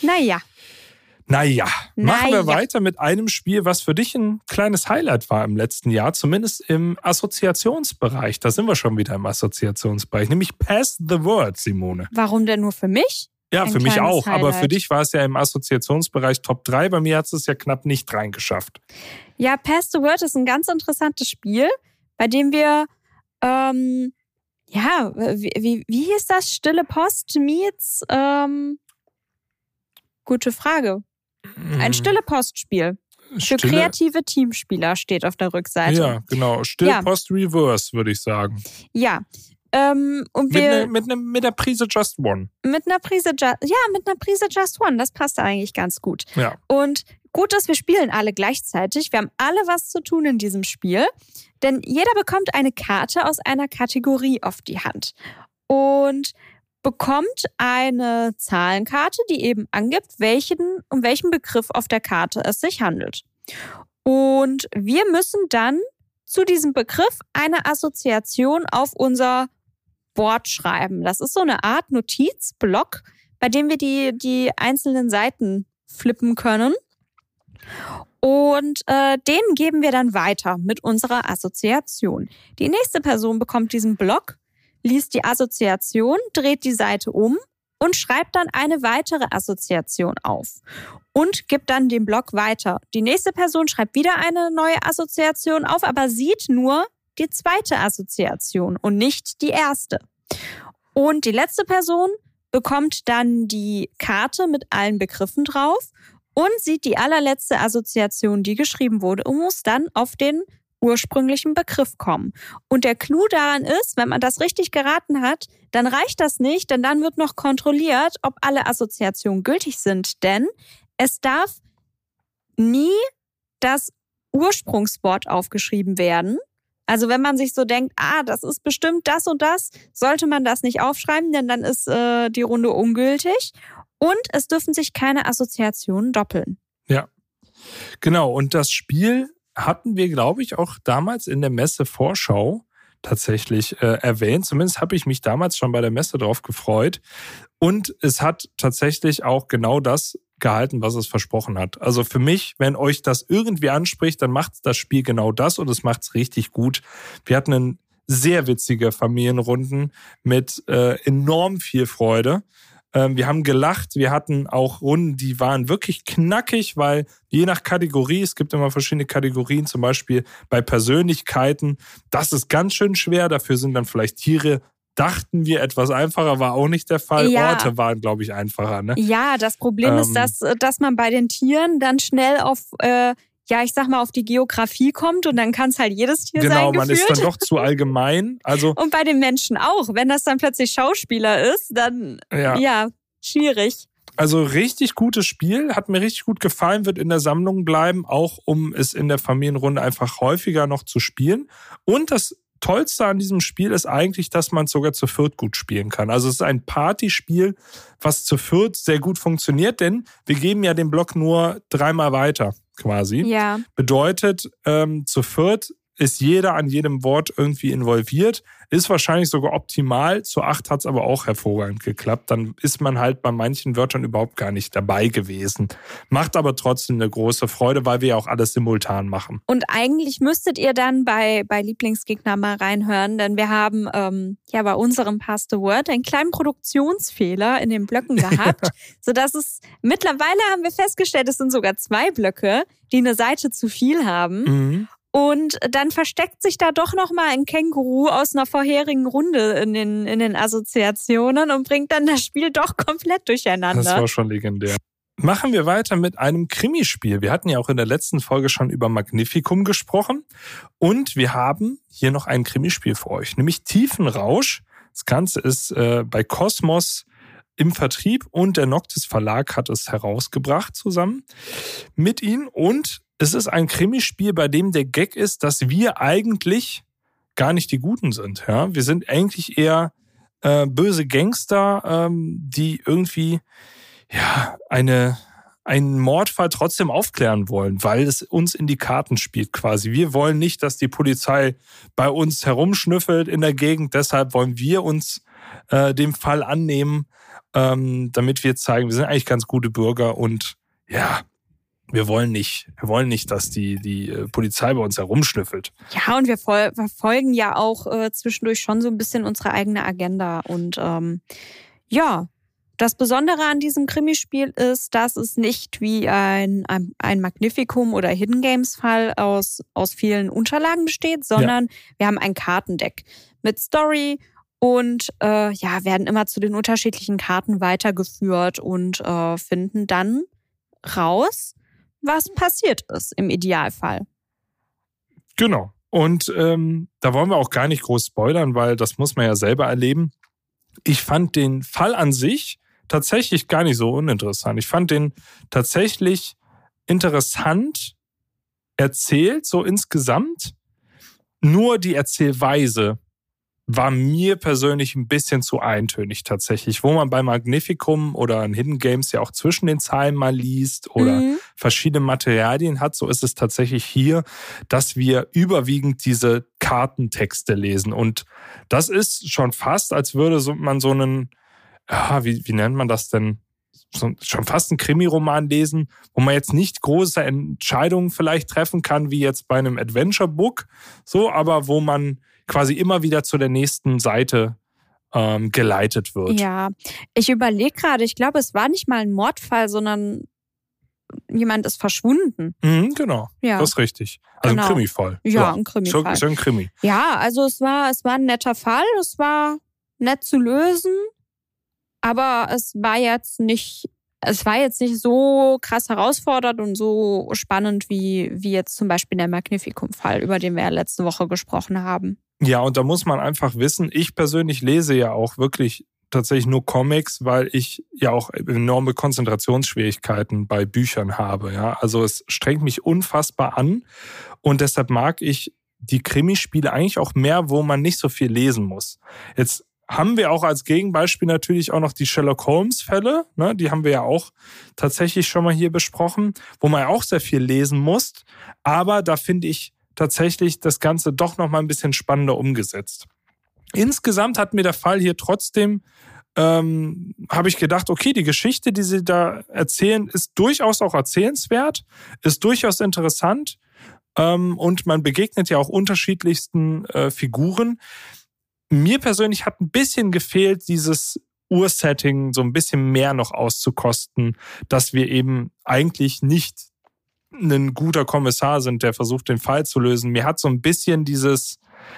Machen wir weiter mit einem Spiel, was für dich ein kleines Highlight war im letzten Jahr, zumindest im Assoziationsbereich. Da sind wir schon wieder im Assoziationsbereich, nämlich Pass the Word, Simone. Warum denn nur für mich? Ja, für mich auch, Highlight. Aber für dich war es ja im Assoziationsbereich Top 3. Bei mir hat es ja knapp nicht reingeschafft. Ja, Pass the Word ist ein ganz interessantes Spiel, bei dem wir, wie hieß das? Stille Post meets, gute Frage. Ein Stille Post-Spiel. Für kreative Teamspieler steht auf der Rückseite. Ja, genau. Stille Post Reverse, würde ich sagen. Ja. Und mit der Prise Just One. Mit einer Prise Just One. Das passt eigentlich ganz gut. Ja. Und gut, dass wir spielen alle gleichzeitig. Wir haben alle was zu tun in diesem Spiel. Denn jeder bekommt eine Karte aus einer Kategorie auf die Hand. Und bekommt eine Zahlenkarte, die eben angibt, um welchen Begriff auf der Karte es sich handelt. Und wir müssen dann zu diesem Begriff eine Assoziation auf unser Board schreiben. Das ist so eine Art Notizblock, bei dem wir die einzelnen Seiten flippen können. Und den geben wir dann weiter mit unserer Assoziation. Die nächste Person bekommt diesen Block, liest die Assoziation, dreht die Seite um und schreibt dann eine weitere Assoziation auf und gibt dann den Block weiter. Die nächste Person schreibt wieder eine neue Assoziation auf, aber sieht nur die zweite Assoziation und nicht die erste. Und die letzte Person bekommt dann die Karte mit allen Begriffen drauf und sieht die allerletzte Assoziation, die geschrieben wurde, und muss dann auf den ursprünglichen Begriff kommen. Und der Clou daran ist, wenn man das richtig geraten hat, dann reicht das nicht, denn dann wird noch kontrolliert, ob alle Assoziationen gültig sind. Denn es darf nie das Ursprungswort aufgeschrieben werden. Also wenn man sich so denkt, das ist bestimmt das und das, sollte man das nicht aufschreiben, denn dann ist die Runde ungültig. Und es dürfen sich keine Assoziationen doppeln. Ja, genau. Und das Spiel hatten wir, glaube ich, auch damals in der Messe-Vorschau tatsächlich erwähnt. Zumindest habe ich mich damals schon bei der Messe drauf gefreut. Und es hat tatsächlich auch genau das gehalten, was es versprochen hat. Also für mich, wenn euch das irgendwie anspricht, dann macht das Spiel genau das und es macht es richtig gut. Wir hatten eine sehr witzige Familienrunden mit enorm viel Freude. Wir haben gelacht, wir hatten auch Runden, die waren wirklich knackig, weil je nach Kategorie, es gibt immer verschiedene Kategorien, zum Beispiel bei Persönlichkeiten, das ist ganz schön schwer, dafür sind dann vielleicht Tiere, dachten wir, etwas einfacher, war auch nicht der Fall. Ja. Orte waren, glaube ich, einfacher. Ne? Ja, das Problem ist, dass man bei den Tieren dann schnell auf auf die Geografie kommt und dann kann es halt jedes Tier sein. Genau, man ist dann doch zu allgemein. Also, und bei den Menschen auch. Wenn das dann plötzlich Schauspieler ist, dann schwierig. Also richtig gutes Spiel, hat mir richtig gut gefallen, wird in der Sammlung bleiben, auch um es in der Familienrunde einfach häufiger noch zu spielen. Und das Tollste an diesem Spiel ist eigentlich, dass man es sogar zu viert gut spielen kann. Also es ist ein Partyspiel, was zu viert sehr gut funktioniert, denn wir geben ja den Block nur 3-mal weiter quasi. Ja. Bedeutet, zu viert ist jeder an jedem Wort irgendwie involviert. Ist wahrscheinlich sogar optimal. Zu 8 hat es aber auch hervorragend geklappt. Dann ist man halt bei manchen Wörtern überhaupt gar nicht dabei gewesen. Macht aber trotzdem eine große Freude, weil wir ja auch alles simultan machen. Und eigentlich müsstet ihr dann bei Lieblingsgegner mal reinhören, denn wir haben bei unserem Pass the Word einen kleinen Produktionsfehler in den Blöcken gehabt, sodass es mittlerweile haben wir festgestellt, es sind sogar 2 Blöcke, die eine Seite zu viel haben. Mhm. Und dann versteckt sich da doch nochmal ein Känguru aus einer vorherigen Runde in den Assoziationen und bringt dann das Spiel doch komplett durcheinander. Das war schon legendär. Machen wir weiter mit einem Krimispiel. Wir hatten ja auch in der letzten Folge schon über Magnificum gesprochen. Und wir haben hier noch ein Krimispiel für euch, nämlich Tiefenrausch. Das Ganze ist bei Kosmos im Vertrieb und der Noctis Verlag hat es herausgebracht zusammen mit ihnen. Und es ist ein Krimispiel, bei dem der Gag ist, dass wir eigentlich gar nicht die Guten sind. Ja? Wir sind eigentlich eher böse Gangster, die irgendwie eine einen Mordfall trotzdem aufklären wollen, weil es uns in die Karten spielt quasi. Wir wollen nicht, dass die Polizei bei uns herumschnüffelt in der Gegend. Deshalb wollen wir uns dem Fall annehmen, damit wir zeigen, wir sind eigentlich ganz gute Bürger und ja, wir wollen nicht, dass die Polizei bei uns herumschnüffelt. Ja, und wir verfolgen ja auch zwischendurch schon so ein bisschen unsere eigene Agenda. Und ja, das Besondere an diesem Krimispiel ist, dass es nicht wie ein Magnificum oder Hidden Games Fall aus vielen Unterlagen besteht, sondern wir haben ein Kartendeck mit Story und werden immer zu den unterschiedlichen Karten weitergeführt und finden dann raus, was passiert ist im Idealfall. Genau. Und da wollen wir auch gar nicht groß spoilern, weil das muss man ja selber erleben. Ich fand den Fall an sich tatsächlich gar nicht so uninteressant. Ich fand den tatsächlich interessant erzählt, so insgesamt. Nur die Erzählweise war mir persönlich ein bisschen zu eintönig tatsächlich. Wo man bei Magnificum oder in Hidden Games ja auch zwischen den Zeilen mal liest oder verschiedene Materialien hat, so ist es tatsächlich hier, dass wir überwiegend diese Kartentexte lesen. Und das ist schon fast, als würde man so einen, wie nennt man das denn? Schon fast einen Krimiroman lesen, wo man jetzt nicht große Entscheidungen vielleicht treffen kann, wie jetzt bei einem Adventure-Book, so, aber wo man quasi immer wieder zu der nächsten Seite geleitet wird. Ja, ich überlege gerade, ich glaube, es war nicht mal ein Mordfall, sondern jemand ist verschwunden. Genau, das ist richtig. Also ein Krimifall. Ja, ein Krimifall. Schon ein Krimi. Ja, also es war ein netter Fall, es war nett zu lösen, aber es war jetzt nicht so krass herausfordernd und so spannend wie jetzt zum Beispiel der Magnificum-Fall, über den wir ja letzte Woche gesprochen haben. Ja, und da muss man einfach wissen, ich persönlich lese ja auch wirklich tatsächlich nur Comics, weil ich ja auch enorme Konzentrationsschwierigkeiten bei Büchern habe. Ja? Also es strengt mich unfassbar an und deshalb mag ich die Krimispiele eigentlich auch mehr, wo man nicht so viel lesen muss. Jetzt haben wir auch als Gegenbeispiel natürlich auch noch die Sherlock Holmes-Fälle, ne? Die haben wir ja auch tatsächlich schon mal hier besprochen, wo man ja auch sehr viel lesen muss, aber da finde ich tatsächlich das Ganze doch noch mal ein bisschen spannender umgesetzt. Insgesamt hat mir der Fall hier trotzdem, habe ich gedacht, okay, die Geschichte, die sie da erzählen, ist durchaus auch erzählenswert, ist durchaus interessant und man begegnet ja auch unterschiedlichsten Figuren. Mir persönlich hat ein bisschen gefehlt, dieses Ursetting so ein bisschen mehr noch auszukosten, dass wir eben eigentlich nicht ein guter Kommissar sind, der versucht, den Fall zu lösen. Mir hat so ein bisschen dieses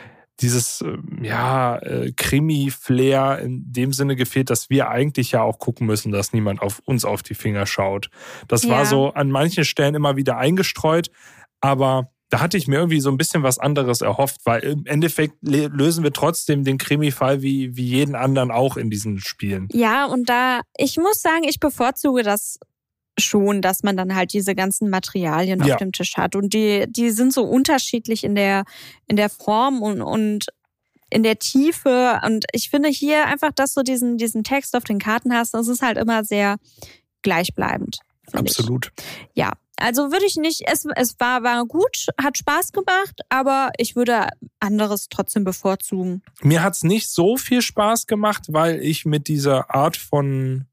Krimi-Flair in dem Sinne gefehlt, dass wir eigentlich ja auch gucken müssen, dass niemand auf uns auf die Finger schaut. Das war so an manchen Stellen immer wieder eingestreut, aber da hatte ich mir irgendwie so ein bisschen was anderes erhofft, weil im Endeffekt lösen wir trotzdem den Krimi-Fall wie jeden anderen auch in diesen Spielen. Ja, und ich muss sagen, ich bevorzuge das schon, dass man dann halt diese ganzen Materialien auf dem Tisch hat. Und die sind so unterschiedlich in der Form und in der Tiefe. Und ich finde hier einfach, dass du diesen Text auf den Karten hast, das ist halt immer sehr gleichbleibend. Absolut. Ja. Also würde ich nicht, es war gut, hat Spaß gemacht, aber ich würde anderes trotzdem bevorzugen. Mir hat's nicht so viel Spaß gemacht, weil ich mit dieser Art von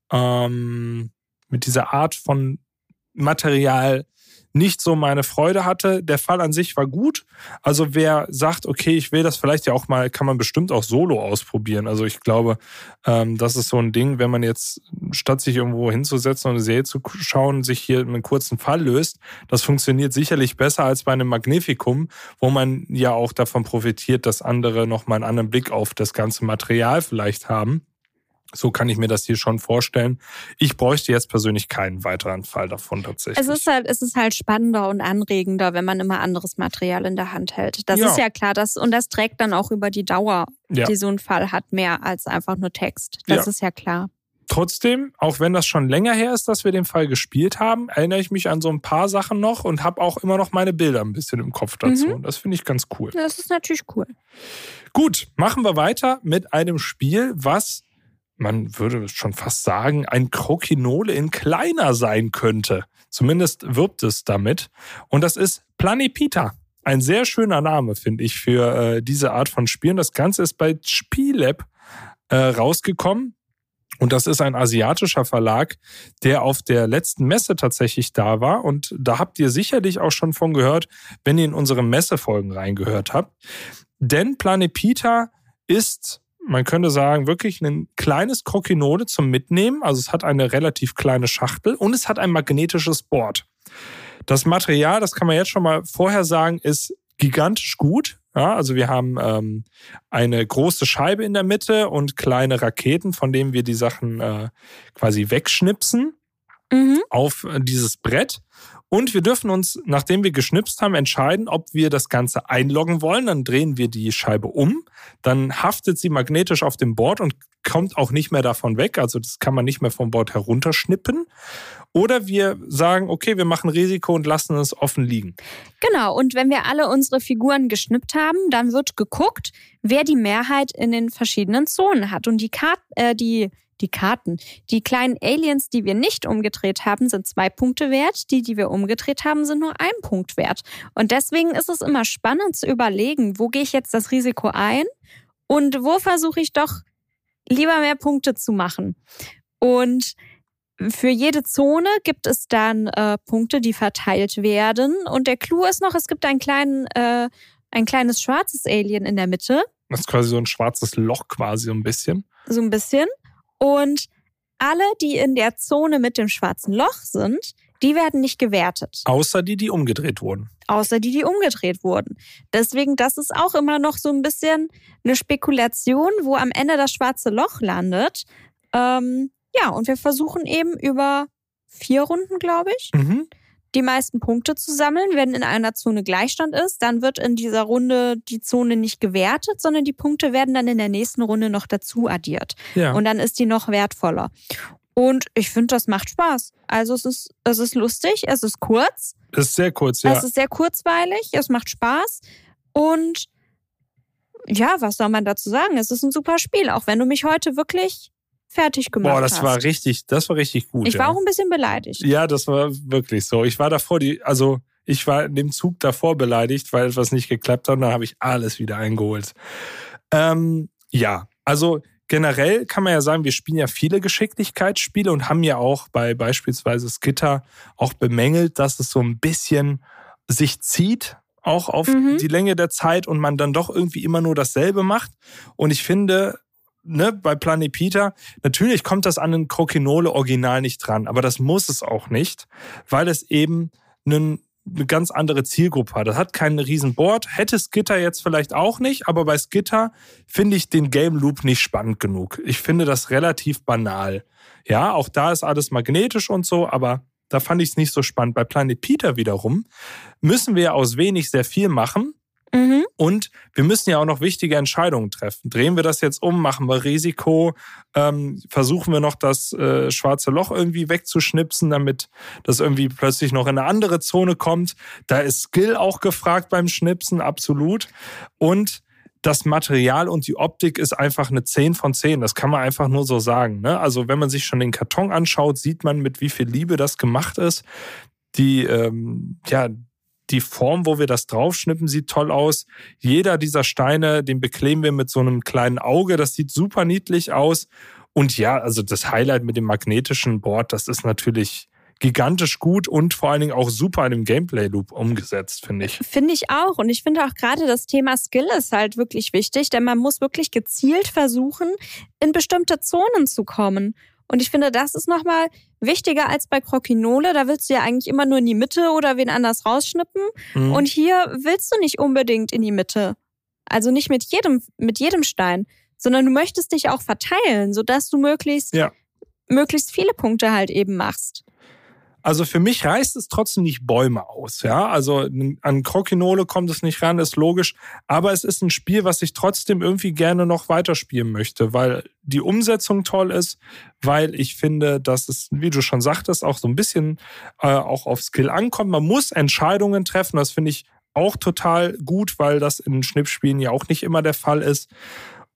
Material nicht so meine Freude hatte. Der Fall an sich war gut. Also wer sagt, okay, ich will das vielleicht ja auch mal, kann man bestimmt auch solo ausprobieren. Also ich glaube, das ist so ein Ding, wenn man jetzt, statt sich irgendwo hinzusetzen und eine Serie zu schauen, sich hier einen kurzen Fall löst, das funktioniert sicherlich besser als bei einem Magnificum, wo man ja auch davon profitiert, dass andere nochmal einen anderen Blick auf das ganze Material vielleicht haben. So kann ich mir das hier schon vorstellen. Ich bräuchte jetzt persönlich keinen weiteren Fall davon tatsächlich. Es ist halt spannender und anregender, wenn man immer anderes Material in der Hand hält. Das ist ja klar, das trägt dann auch über die Dauer, die so ein Fall hat, mehr als einfach nur Text. Das ist ja klar. Trotzdem, auch wenn das schon länger her ist, dass wir den Fall gespielt haben, erinnere ich mich an so ein paar Sachen noch und habe auch immer noch meine Bilder ein bisschen im Kopf dazu. Und das finde ich ganz cool. Das ist natürlich cool. Gut, machen wir weiter mit einem Spiel, was man würde schon fast sagen, ein Crokinole in kleiner sein könnte. Zumindest wirbt es damit. Und das ist Planepita. Ein sehr schöner Name, finde ich, für diese Art von Spielen. Das Ganze ist bei Spielab rausgekommen. Und das ist ein asiatischer Verlag, der auf der letzten Messe tatsächlich da war. Und da habt ihr sicherlich auch schon von gehört, wenn ihr in unsere Messefolgen reingehört habt. Denn Planepita ist, man könnte sagen, wirklich ein kleines Crokinole zum Mitnehmen. Also es hat eine relativ kleine Schachtel und es hat ein magnetisches Board. Das Material, das kann man jetzt schon mal vorher sagen, ist gigantisch gut. Ja, also wir haben eine große Scheibe in der Mitte und kleine Raketen, von denen wir die Sachen quasi wegschnipsen auf dieses Brett. Und wir dürfen uns, nachdem wir geschnipst haben, entscheiden, ob wir das Ganze einloggen wollen. Dann drehen wir die Scheibe um. Dann haftet sie magnetisch auf dem Board und kommt auch nicht mehr davon weg. Also das kann man nicht mehr vom Board herunterschnippen. Oder wir sagen, okay, wir machen Risiko und lassen es offen liegen. Genau, und wenn wir alle unsere Figuren geschnippt haben, dann wird geguckt, wer die Mehrheit in den verschiedenen Zonen hat. Und die Karten, die kleinen Aliens, die wir nicht umgedreht haben, sind 2 Punkte wert. Die wir umgedreht haben, sind nur 1 Punkt wert. Und deswegen ist es immer spannend zu überlegen, wo gehe ich jetzt das Risiko ein und wo versuche ich doch lieber mehr Punkte zu machen. Und für jede Zone gibt es dann Punkte, die verteilt werden. Und der Clou ist noch, es gibt ein kleines schwarzes Alien in der Mitte. Das ist quasi so ein schwarzes Loch quasi so ein bisschen. So ein bisschen. Und alle, die in der Zone mit dem schwarzen Loch sind, die werden nicht gewertet. Außer die umgedreht wurden. Deswegen, das ist auch immer noch so ein bisschen eine Spekulation, wo am Ende das schwarze Loch landet. Und wir versuchen eben über 4 Runden, glaube ich, die meisten Punkte zu sammeln. Wenn in einer Zone Gleichstand ist, dann wird in dieser Runde die Zone nicht gewertet, sondern die Punkte werden dann in der nächsten Runde noch dazu addiert. Ja. Und dann ist die noch wertvoller. Und ich finde, das macht Spaß. Also es ist lustig, es ist kurz. Es ist sehr kurz, ja. Es ist sehr kurzweilig, es macht Spaß. Und ja, was soll man dazu sagen? Es ist ein super Spiel, auch wenn du mich heute wirklich fertig gemacht hast. Das war richtig gut. Ich war auch ein bisschen beleidigt. Ja, das war wirklich so. Ich war ich war in dem Zug davor beleidigt, weil etwas nicht geklappt hat und dann habe ich alles wieder eingeholt. Also generell kann man ja sagen, wir spielen ja viele Geschicklichkeitsspiele und haben ja auch bei beispielsweise Skitter auch bemängelt, dass es so ein bisschen sich zieht, auch auf die Länge der Zeit und man dann doch irgendwie immer nur dasselbe macht. Und ich finde, bei Planepita, natürlich kommt das an ein Crokinole Original nicht dran, aber das muss es auch nicht, weil es eben eine ganz andere Zielgruppe hat. Das hat kein riesen Board, hätte Skitter jetzt vielleicht auch nicht, aber bei Skitter finde ich den Game Loop nicht spannend genug. Ich finde das relativ banal. Ja, auch da ist alles magnetisch und so, aber da fand ich es nicht so spannend. Bei Planepita wiederum müssen wir aus wenig sehr viel machen. Und wir müssen ja auch noch wichtige Entscheidungen treffen. Drehen wir das jetzt um, machen wir Risiko, versuchen wir noch das schwarze Loch irgendwie wegzuschnipsen, damit das irgendwie plötzlich noch in eine andere Zone kommt. Da ist Skill auch gefragt beim Schnipsen, absolut. Und das Material und die Optik ist einfach eine 10 von 10. Das kann man einfach nur so sagen. Ne? Also wenn man sich schon den Karton anschaut, sieht man, mit wie viel Liebe das gemacht ist. Die Form, wo wir das draufschnippen, sieht toll aus. Jeder dieser Steine, den bekleben wir mit so einem kleinen Auge. Das sieht super niedlich aus. Und ja, also das Highlight mit dem magnetischen Board, das ist natürlich gigantisch gut und vor allen Dingen auch super in dem Gameplay-Loop umgesetzt, finde ich. Finde ich auch. Und ich finde auch gerade das Thema Skill ist halt wirklich wichtig, denn man muss wirklich gezielt versuchen, in bestimmte Zonen zu kommen. Und ich finde, das ist nochmal wichtiger als bei Crokinole. Da willst du ja eigentlich immer nur in die Mitte oder wen anders rausschnippen. Und hier willst du nicht unbedingt in die Mitte. Also nicht mit jedem Stein, sondern du möchtest dich auch verteilen, sodass du möglichst viele Punkte halt eben machst. Also für mich reißt es trotzdem nicht Bäume aus. Ja? Also an Crokinole kommt es nicht ran, ist logisch. Aber es ist ein Spiel, was ich trotzdem irgendwie gerne noch weiterspielen möchte, weil die Umsetzung toll ist, weil ich finde, dass es, wie du schon sagtest, auch so ein bisschen auch auf Skill ankommt. Man muss Entscheidungen treffen, das finde ich auch total gut, weil das in Schnippspielen ja auch nicht immer der Fall ist.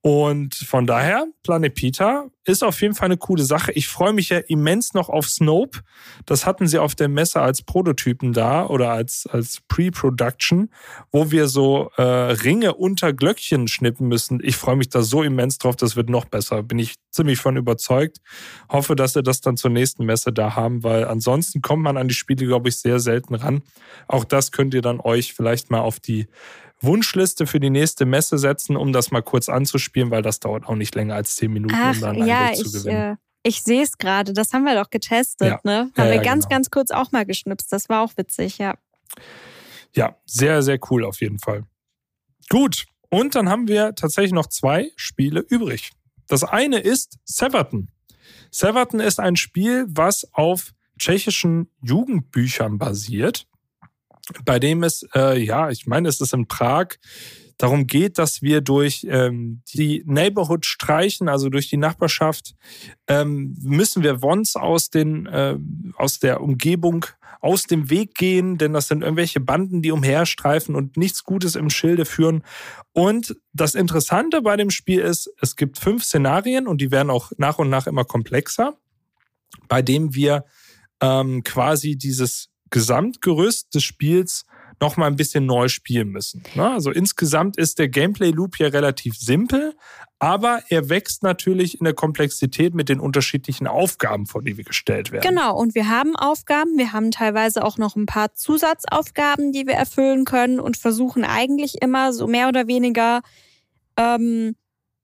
Und von daher, Planet Pita ist auf jeden Fall eine coole Sache. Ich freue mich ja immens noch auf Snope. Das hatten sie auf der Messe als Prototypen da oder als Pre-Production, wo wir so Ringe unter Glöckchen schnippen müssen. Ich freue mich da so immens drauf, das wird noch besser. Bin ich ziemlich von überzeugt. Hoffe, dass sie das dann zur nächsten Messe da haben, weil ansonsten kommt man an die Spiele, glaube ich, sehr selten ran. Auch das könnt ihr dann euch vielleicht mal auf die Wunschliste für die nächste Messe setzen, um das mal kurz anzuspielen, weil das dauert auch nicht länger als 10 Minuten, um dann einen Eindruck zu gewinnen. Ich sehe es gerade, das haben wir doch getestet, ne? Haben wir ganz kurz auch mal geschnipst, das war auch witzig, ja. Ja, sehr, sehr cool auf jeden Fall. Gut, und dann haben wir tatsächlich noch 2 Spiele übrig. Das eine ist Severton. Severton ist ein Spiel, was auf tschechischen Jugendbüchern basiert, bei dem es, ich meine, es ist in Prag, darum geht, dass wir durch die Neighborhood streichen, also durch die Nachbarschaft, müssen wir Wons aus der Umgebung aus dem Weg gehen, denn das sind irgendwelche Banden, die umherstreifen und nichts Gutes im Schilde führen. Und das Interessante bei dem Spiel ist, es gibt 5 Szenarien und die werden auch nach und nach immer komplexer, bei dem wir quasi dieses Gesamtgerüst des Spiels noch mal ein bisschen neu spielen müssen. Also insgesamt ist der Gameplay-Loop hier relativ simpel, aber er wächst natürlich in der Komplexität mit den unterschiedlichen Aufgaben, vor die wir gestellt werden. Genau, und wir haben Aufgaben, wir haben teilweise auch noch ein paar Zusatzaufgaben, die wir erfüllen können und versuchen eigentlich immer so mehr oder weniger rein,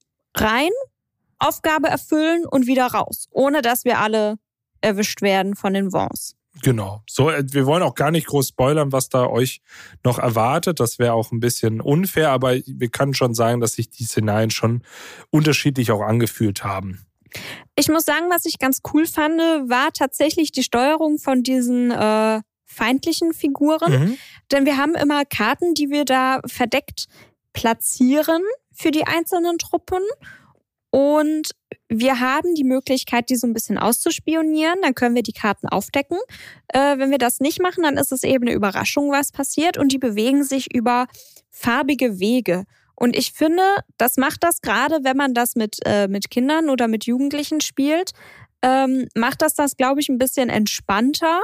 Aufgabe erfüllen und wieder raus, ohne dass wir alle erwischt werden von den Vons. Genau. So, wir wollen auch gar nicht groß spoilern, was da euch noch erwartet. Das wäre auch ein bisschen unfair, aber wir können schon sagen, dass sich die Szenarien schon unterschiedlich auch angefühlt haben. Ich muss sagen, was ich ganz cool fand, war tatsächlich die Steuerung von diesen feindlichen Figuren. Denn wir haben immer Karten, die wir da verdeckt platzieren für die einzelnen Truppen. Und wir haben die Möglichkeit, die so ein bisschen auszuspionieren. Dann können wir die Karten aufdecken. Wenn wir das nicht machen, dann ist es eben eine Überraschung, was passiert. Und die bewegen sich über farbige Wege. Und ich finde, das macht das gerade, wenn man das mit Kindern oder mit Jugendlichen spielt, macht das, glaube ich, ein bisschen entspannter,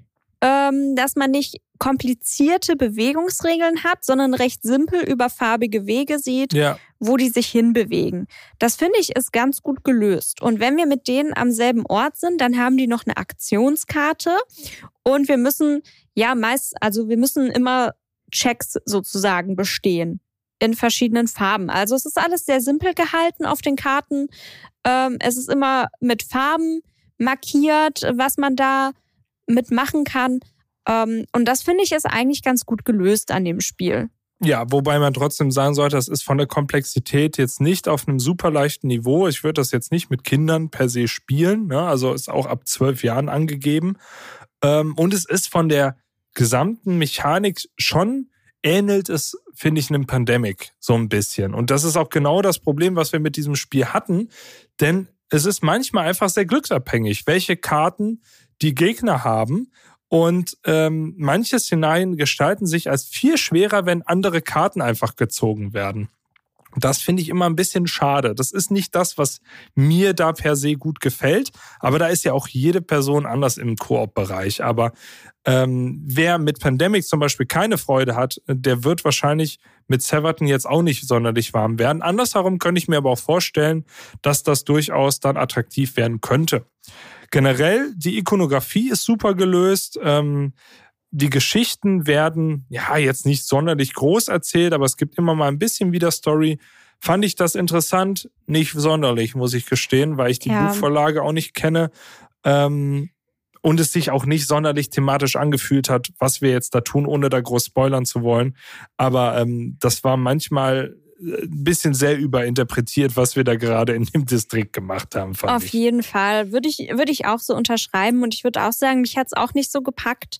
dass man nicht komplizierte Bewegungsregeln hat, sondern recht simpel über farbige Wege sieht, wo die sich hinbewegen. Das finde ich ist ganz gut gelöst. Und wenn wir mit denen am selben Ort sind, dann haben die noch eine Aktionskarte und wir müssen wir müssen immer Checks sozusagen bestehen in verschiedenen Farben. Also es ist alles sehr simpel gehalten auf den Karten. Es ist immer mit Farben markiert, was man da mitmachen kann. Und das finde ich ist eigentlich ganz gut gelöst an dem Spiel. Ja, wobei man trotzdem sagen sollte, das ist von der Komplexität jetzt nicht auf einem super leichten Niveau. Ich würde das jetzt nicht mit Kindern per se spielen, ne? Also ist auch ab 12 Jahren angegeben. Und es ist von der gesamten Mechanik schon, ähnelt es, finde ich, einem Pandemic so ein bisschen. Und das ist auch genau das Problem, was wir mit diesem Spiel hatten. Denn es ist manchmal einfach sehr glücksabhängig, welche Karten die Gegner haben. Und manche Szenarien gestalten sich als viel schwerer, wenn andere Karten einfach gezogen werden. Das finde ich immer ein bisschen schade. Das ist nicht das, was mir da per se gut gefällt. Aber da ist ja auch jede Person anders im Koop-Bereich. Aber wer mit Pandemic zum Beispiel keine Freude hat, der wird wahrscheinlich mit Severton jetzt auch nicht sonderlich warm werden. Andersherum könnte ich mir aber auch vorstellen, dass das durchaus dann attraktiv werden könnte. Generell, die Ikonografie ist super gelöst. Die Geschichten werden jetzt nicht sonderlich groß erzählt, aber es gibt immer mal ein bisschen wieder Story. Fand ich das interessant? Nicht sonderlich, muss ich gestehen, weil ich die Buchvorlage auch nicht kenne. Und es sich auch nicht sonderlich thematisch angefühlt hat, was wir jetzt da tun, ohne da groß spoilern zu wollen. Aber das war manchmal ein bisschen sehr überinterpretiert, was wir da gerade in dem Distrikt gemacht haben, fand ich. Auf jeden Fall. Würde ich auch so unterschreiben. Und ich würde auch sagen, mich hat es auch nicht so gepackt.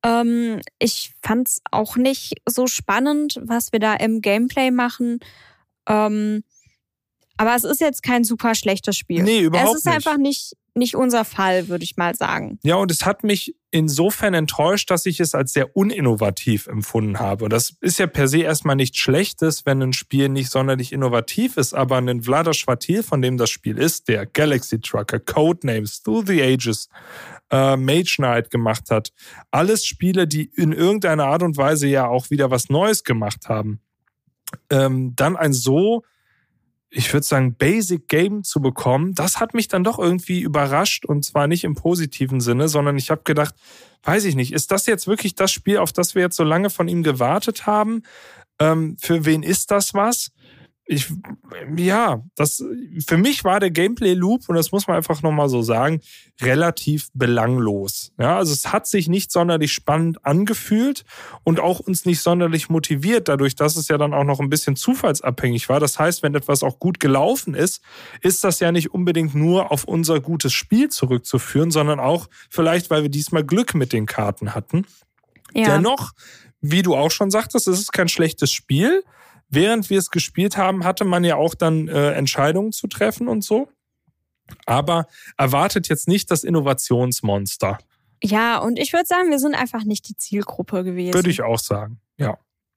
Ich fand es auch nicht so spannend, was wir da im Gameplay machen. Aber es ist jetzt kein super schlechtes Spiel. Nee, überhaupt nicht. Es ist einfach nicht unser Fall, würde ich mal sagen. Ja, und es hat mich insofern enttäuscht, dass ich es als sehr uninnovativ empfunden habe. Das ist ja per se erstmal nichts Schlechtes, wenn ein Spiel nicht sonderlich innovativ ist, aber ein Vlaada Chvátil, von dem das Spiel ist, der Galaxy Trucker, Codenames, Through the Ages, Mage Knight gemacht hat, alles Spiele, die in irgendeiner Art und Weise ja auch wieder was Neues gemacht haben, dann ein so, ich würde sagen, Basic Game zu bekommen, das hat mich dann doch irgendwie überrascht und zwar nicht im positiven Sinne, sondern ich habe gedacht, weiß ich nicht, ist das jetzt wirklich das Spiel, auf das wir jetzt so lange von ihm gewartet haben? Für wen ist das was? Für mich war der Gameplay-Loop, und das muss man einfach nochmal so sagen, relativ belanglos. Ja, also es hat sich nicht sonderlich spannend angefühlt und auch uns nicht sonderlich motiviert, dadurch, dass es ja dann auch noch ein bisschen zufallsabhängig war. Das heißt, wenn etwas auch gut gelaufen ist, ist das ja nicht unbedingt nur auf unser gutes Spiel zurückzuführen, sondern auch vielleicht, weil wir diesmal Glück mit den Karten hatten. Ja. Dennoch, wie du auch schon sagtest, es ist kein schlechtes Spiel. Während wir es gespielt haben, hatte man ja auch dann Entscheidungen zu treffen und so. Aber erwartet jetzt nicht das Innovationsmonster. Ja, und ich würde sagen, wir sind einfach nicht die Zielgruppe gewesen. Würde ich auch sagen, ja.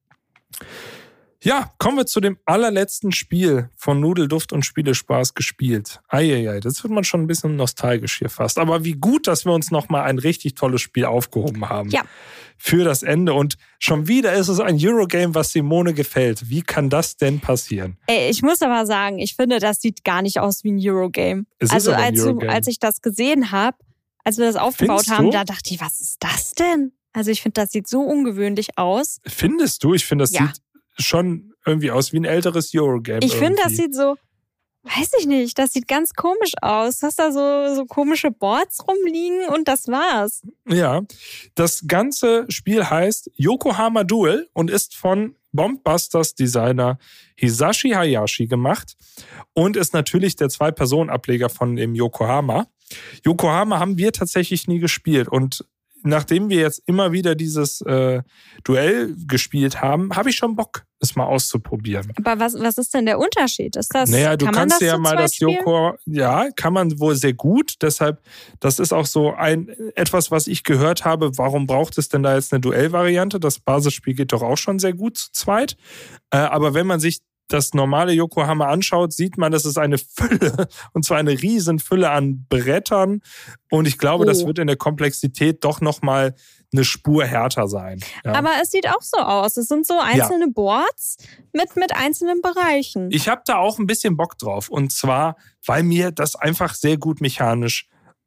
Ja, kommen wir zu dem allerletzten Spiel von Nudelduft und Spielespaß gespielt. Eieiei, das wird man schon ein bisschen nostalgisch hier fast. Aber wie gut, dass wir uns nochmal ein richtig tolles Spiel aufgehoben haben. Ja. Für das Ende. Und schon wieder ist es ein Eurogame, was Simone gefällt. Wie kann das denn passieren? Ey, ich muss aber sagen, ich finde, das sieht gar nicht aus wie ein Eurogame. Als ich das gesehen habe, als wir das aufgebaut haben, da dachte ich, was ist das denn? Also ich finde, das sieht so ungewöhnlich aus. Findest du? Ich finde, das sieht schon irgendwie aus wie ein älteres Eurogame. Ich finde, das sieht so, weiß ich nicht, das sieht ganz komisch aus. Du hast da so komische Boards rumliegen und das war's. Ja, das ganze Spiel heißt Yokohama Duel und ist von Bombbusters Designer Hisashi Hayashi gemacht und ist natürlich der 2-Personen-Ableger von dem Yokohama. Yokohama haben wir tatsächlich nie gespielt und nachdem wir jetzt immer wieder dieses Duell gespielt haben, habe ich schon Bock, es mal auszuprobieren. Aber was ist denn der Unterschied? Ist das? Naja, du kannst ja mal das Yoko, ja, kann man wohl sehr gut. Deshalb, das ist auch so etwas, was ich gehört habe. Warum braucht es denn da jetzt eine Duellvariante? Das Basisspiel geht doch auch schon sehr gut zu zweit. Aber wenn man sich das normale Yokohama anschaut, sieht man, das ist eine Fülle, und zwar eine riesen Fülle an Brettern. Und ich glaube, das wird in der Komplexität doch nochmal eine Spur härter sein. Ja. Aber es sieht auch so aus. Es sind so einzelne Boards mit einzelnen Bereichen. Ich habe da auch ein bisschen Bock drauf. Und zwar, weil mir das einfach sehr gut mechanisch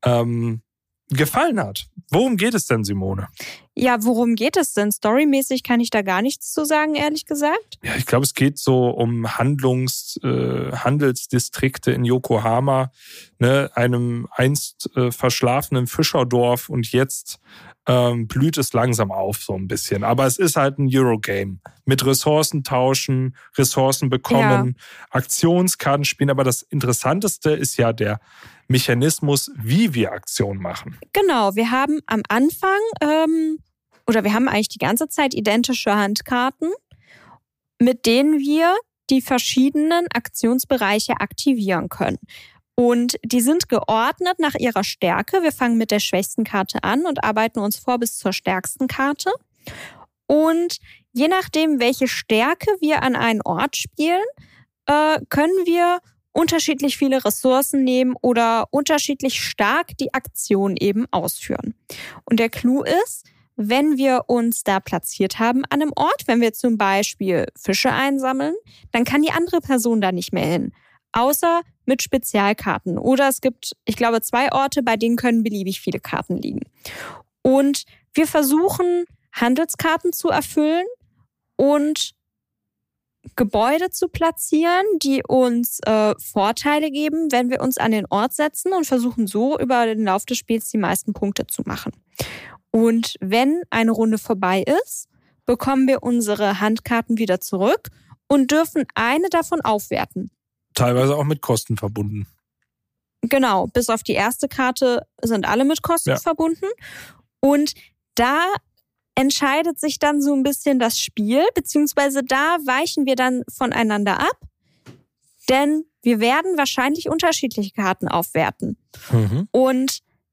gefallen hat. Worum geht es denn, Simone? Ja, worum geht es denn? Storymäßig kann ich da gar nichts zu sagen, ehrlich gesagt. Ja, ich glaube, es geht so um Handelsdistrikte in Yokohama, ne, einem einst verschlafenen Fischerdorf, und jetzt blüht es langsam auf so ein bisschen. Aber es ist halt ein Eurogame mit Ressourcen tauschen, Ressourcen bekommen, Aktionskarten spielen. Aber das Interessanteste ist ja der Mechanismus, wie wir Aktionen machen. Genau, wir haben am Anfang wir haben eigentlich die ganze Zeit identische Handkarten, mit denen wir die verschiedenen Aktionsbereiche aktivieren können. Und die sind geordnet nach ihrer Stärke. Wir fangen mit der schwächsten Karte an und arbeiten uns vor bis zur stärksten Karte. Und je nachdem, welche Stärke wir an einen Ort spielen, können wir unterschiedlich viele Ressourcen nehmen oder unterschiedlich stark die Aktion eben ausführen. Und der Clou ist, wenn wir uns da platziert haben an einem Ort, wenn wir zum Beispiel Fische einsammeln, dann kann die andere Person da nicht mehr hin. Außer mit Spezialkarten. Oder es gibt, ich glaube, 2 Orte, bei denen können beliebig viele Karten liegen. Und wir versuchen, Handelskarten zu erfüllen und Gebäude zu platzieren, die uns Vorteile geben, wenn wir uns an den Ort setzen, und versuchen so über den Lauf des Spiels die meisten Punkte zu machen. Und wenn eine Runde vorbei ist, bekommen wir unsere Handkarten wieder zurück und dürfen eine davon aufwerten. Teilweise auch mit Kosten verbunden. Genau, bis auf die erste Karte sind alle mit Kosten verbunden. Und da entscheidet sich dann so ein bisschen das Spiel, beziehungsweise da weichen wir dann voneinander ab, denn wir werden wahrscheinlich unterschiedliche Karten aufwerten. Mhm. Und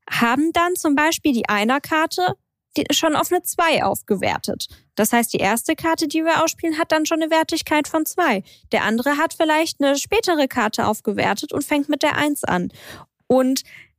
haben dann zum Beispiel die Einer-Karte schon auf eine 2 aufgewertet. Das heißt, die erste Karte, die wir ausspielen, hat dann schon eine Wertigkeit von 2. Der andere hat vielleicht eine spätere Karte aufgewertet und fängt mit der 1 an. Und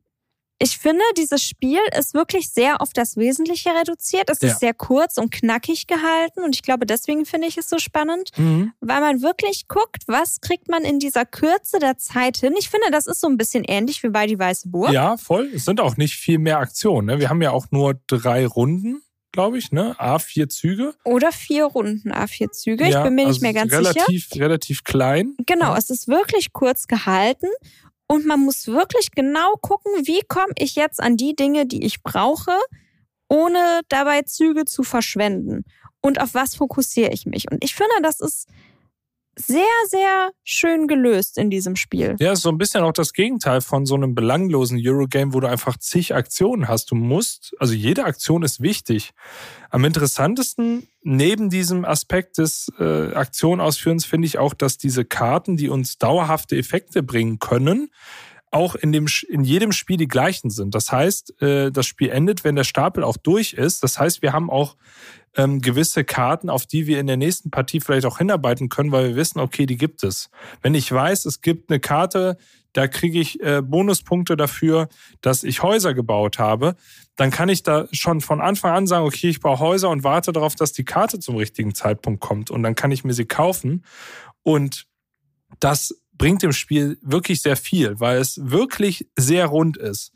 ich finde, dieses Spiel ist wirklich sehr auf das Wesentliche reduziert. Es ist sehr kurz und knackig gehalten und ich glaube, deswegen finde ich es so spannend, weil man wirklich guckt, was kriegt man in dieser Kürze der Zeit hin. Ich finde, das ist so ein bisschen ähnlich wie bei Die Weiße Burg. Ja, voll. Es sind auch nicht viel mehr Aktionen. Ne? Wir haben ja auch nur 3 Runden, glaube ich, ne? A4 Züge. Oder 4 Runden A4 Züge. Ich bin mir nicht mehr ganz sicher. Relativ klein. Genau, es ist wirklich kurz gehalten. Und man muss wirklich genau gucken, wie komme ich jetzt an die Dinge, die ich brauche, ohne dabei Züge zu verschwenden. Und auf was fokussiere ich mich? Und ich finde, das ist sehr, sehr schön gelöst in diesem Spiel. Ja, ist so ein bisschen auch das Gegenteil von so einem belanglosen Eurogame, wo du einfach zig Aktionen hast. Du musst, also jede Aktion ist wichtig. Am interessantesten neben diesem Aspekt des Aktionenausführens finde ich auch, dass diese Karten, die uns dauerhafte Effekte bringen können, auch in jedem Spiel die gleichen sind. Das heißt, das Spiel endet, wenn der Stapel auch durch ist. Das heißt, wir haben auch gewisse Karten, auf die wir in der nächsten Partie vielleicht auch hinarbeiten können, weil wir wissen, okay, die gibt es. Wenn ich weiß, es gibt eine Karte, da kriege ich Bonuspunkte dafür, dass ich Häuser gebaut habe, dann kann ich da schon von Anfang an sagen, okay, ich baue Häuser und warte darauf, dass die Karte zum richtigen Zeitpunkt kommt und dann kann ich mir sie kaufen. Und das bringt dem Spiel wirklich sehr viel, weil es wirklich sehr rund ist.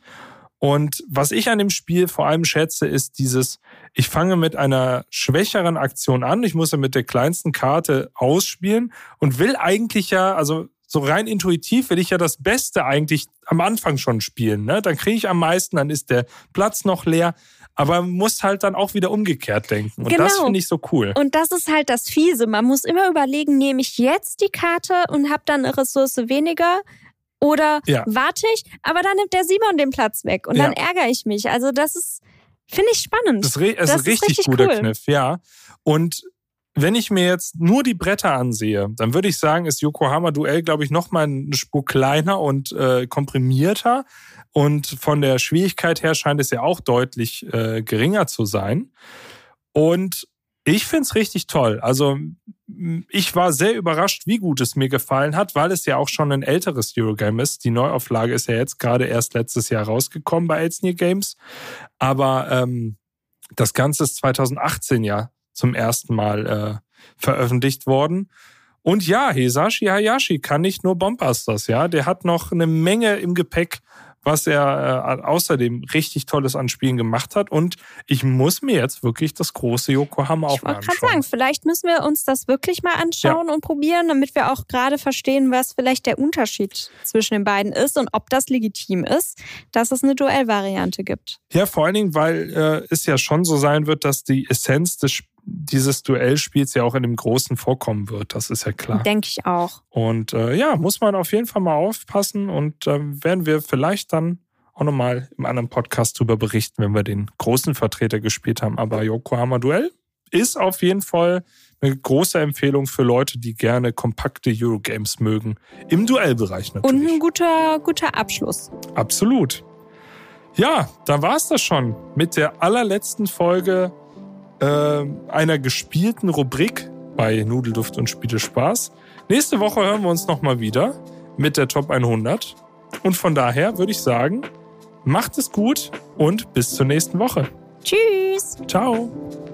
Und was ich an dem Spiel vor allem schätze, ist ich fange mit einer schwächeren Aktion an, ich muss ja mit der kleinsten Karte ausspielen und will eigentlich also so rein intuitiv will ich ja das Beste eigentlich am Anfang schon spielen. Ne? Dann kriege ich am meisten, dann ist der Platz noch leer. Aber man muss halt dann auch wieder umgekehrt denken. Und das finde ich so cool. Und das ist halt das Fiese. Man muss immer überlegen, nehme ich jetzt die Karte und habe dann eine Ressource weniger oder warte ich, aber dann nimmt der Simon den Platz weg und dann ärgere ich mich. Also das ist, finde ich spannend. Das ist richtig guter Kniff, ja. Und wenn ich mir jetzt nur die Bretter ansehe, dann würde ich sagen, ist Yokohama Duell, glaube ich, nochmal eine Spur kleiner und komprimierter. Und von der Schwierigkeit her scheint es ja auch deutlich geringer zu sein. Und ich finde es richtig toll. Also ich war sehr überrascht, wie gut es mir gefallen hat, weil es ja auch schon ein älteres Eurogame ist. Die Neuauflage ist ja jetzt gerade erst letztes Jahr rausgekommen bei Elsevier Games. Aber das Ganze ist 2018 ja zum ersten Mal veröffentlicht worden. Und ja, Hisashi Hayashi kann nicht nur Bombasters, ja. Der hat noch eine Menge im Gepäck, was er außerdem richtig Tolles an Spielen gemacht hat. Und ich muss mir jetzt wirklich das große Yokohama auch mal anschauen. Ich wollte gerade sagen, vielleicht müssen wir uns das wirklich mal anschauen und probieren, damit wir auch gerade verstehen, was vielleicht der Unterschied zwischen den beiden ist und ob das legitim ist, dass es eine Duellvariante gibt. Ja, vor allen Dingen, weil es ja schon so sein wird, dass die Essenz dieses Duellspiels ja auch in dem Großen vorkommen wird. Das ist ja klar. Denke ich auch. Und muss man auf jeden Fall mal aufpassen und werden wir vielleicht dann auch nochmal im anderen Podcast drüber berichten, wenn wir den großen Vertreter gespielt haben. Aber Yokohama Duell ist auf jeden Fall eine große Empfehlung für Leute, die gerne kompakte Eurogames mögen. Im Duellbereich natürlich. Und ein guter Abschluss. Absolut. Ja, da war es das schon mit der allerletzten Folge einer gespielten Rubrik bei Nudelduft und Spielespaß. Nächste Woche hören wir uns nochmal wieder mit der Top 100. Und von daher würde ich sagen, macht es gut und bis zur nächsten Woche. Tschüss. Ciao.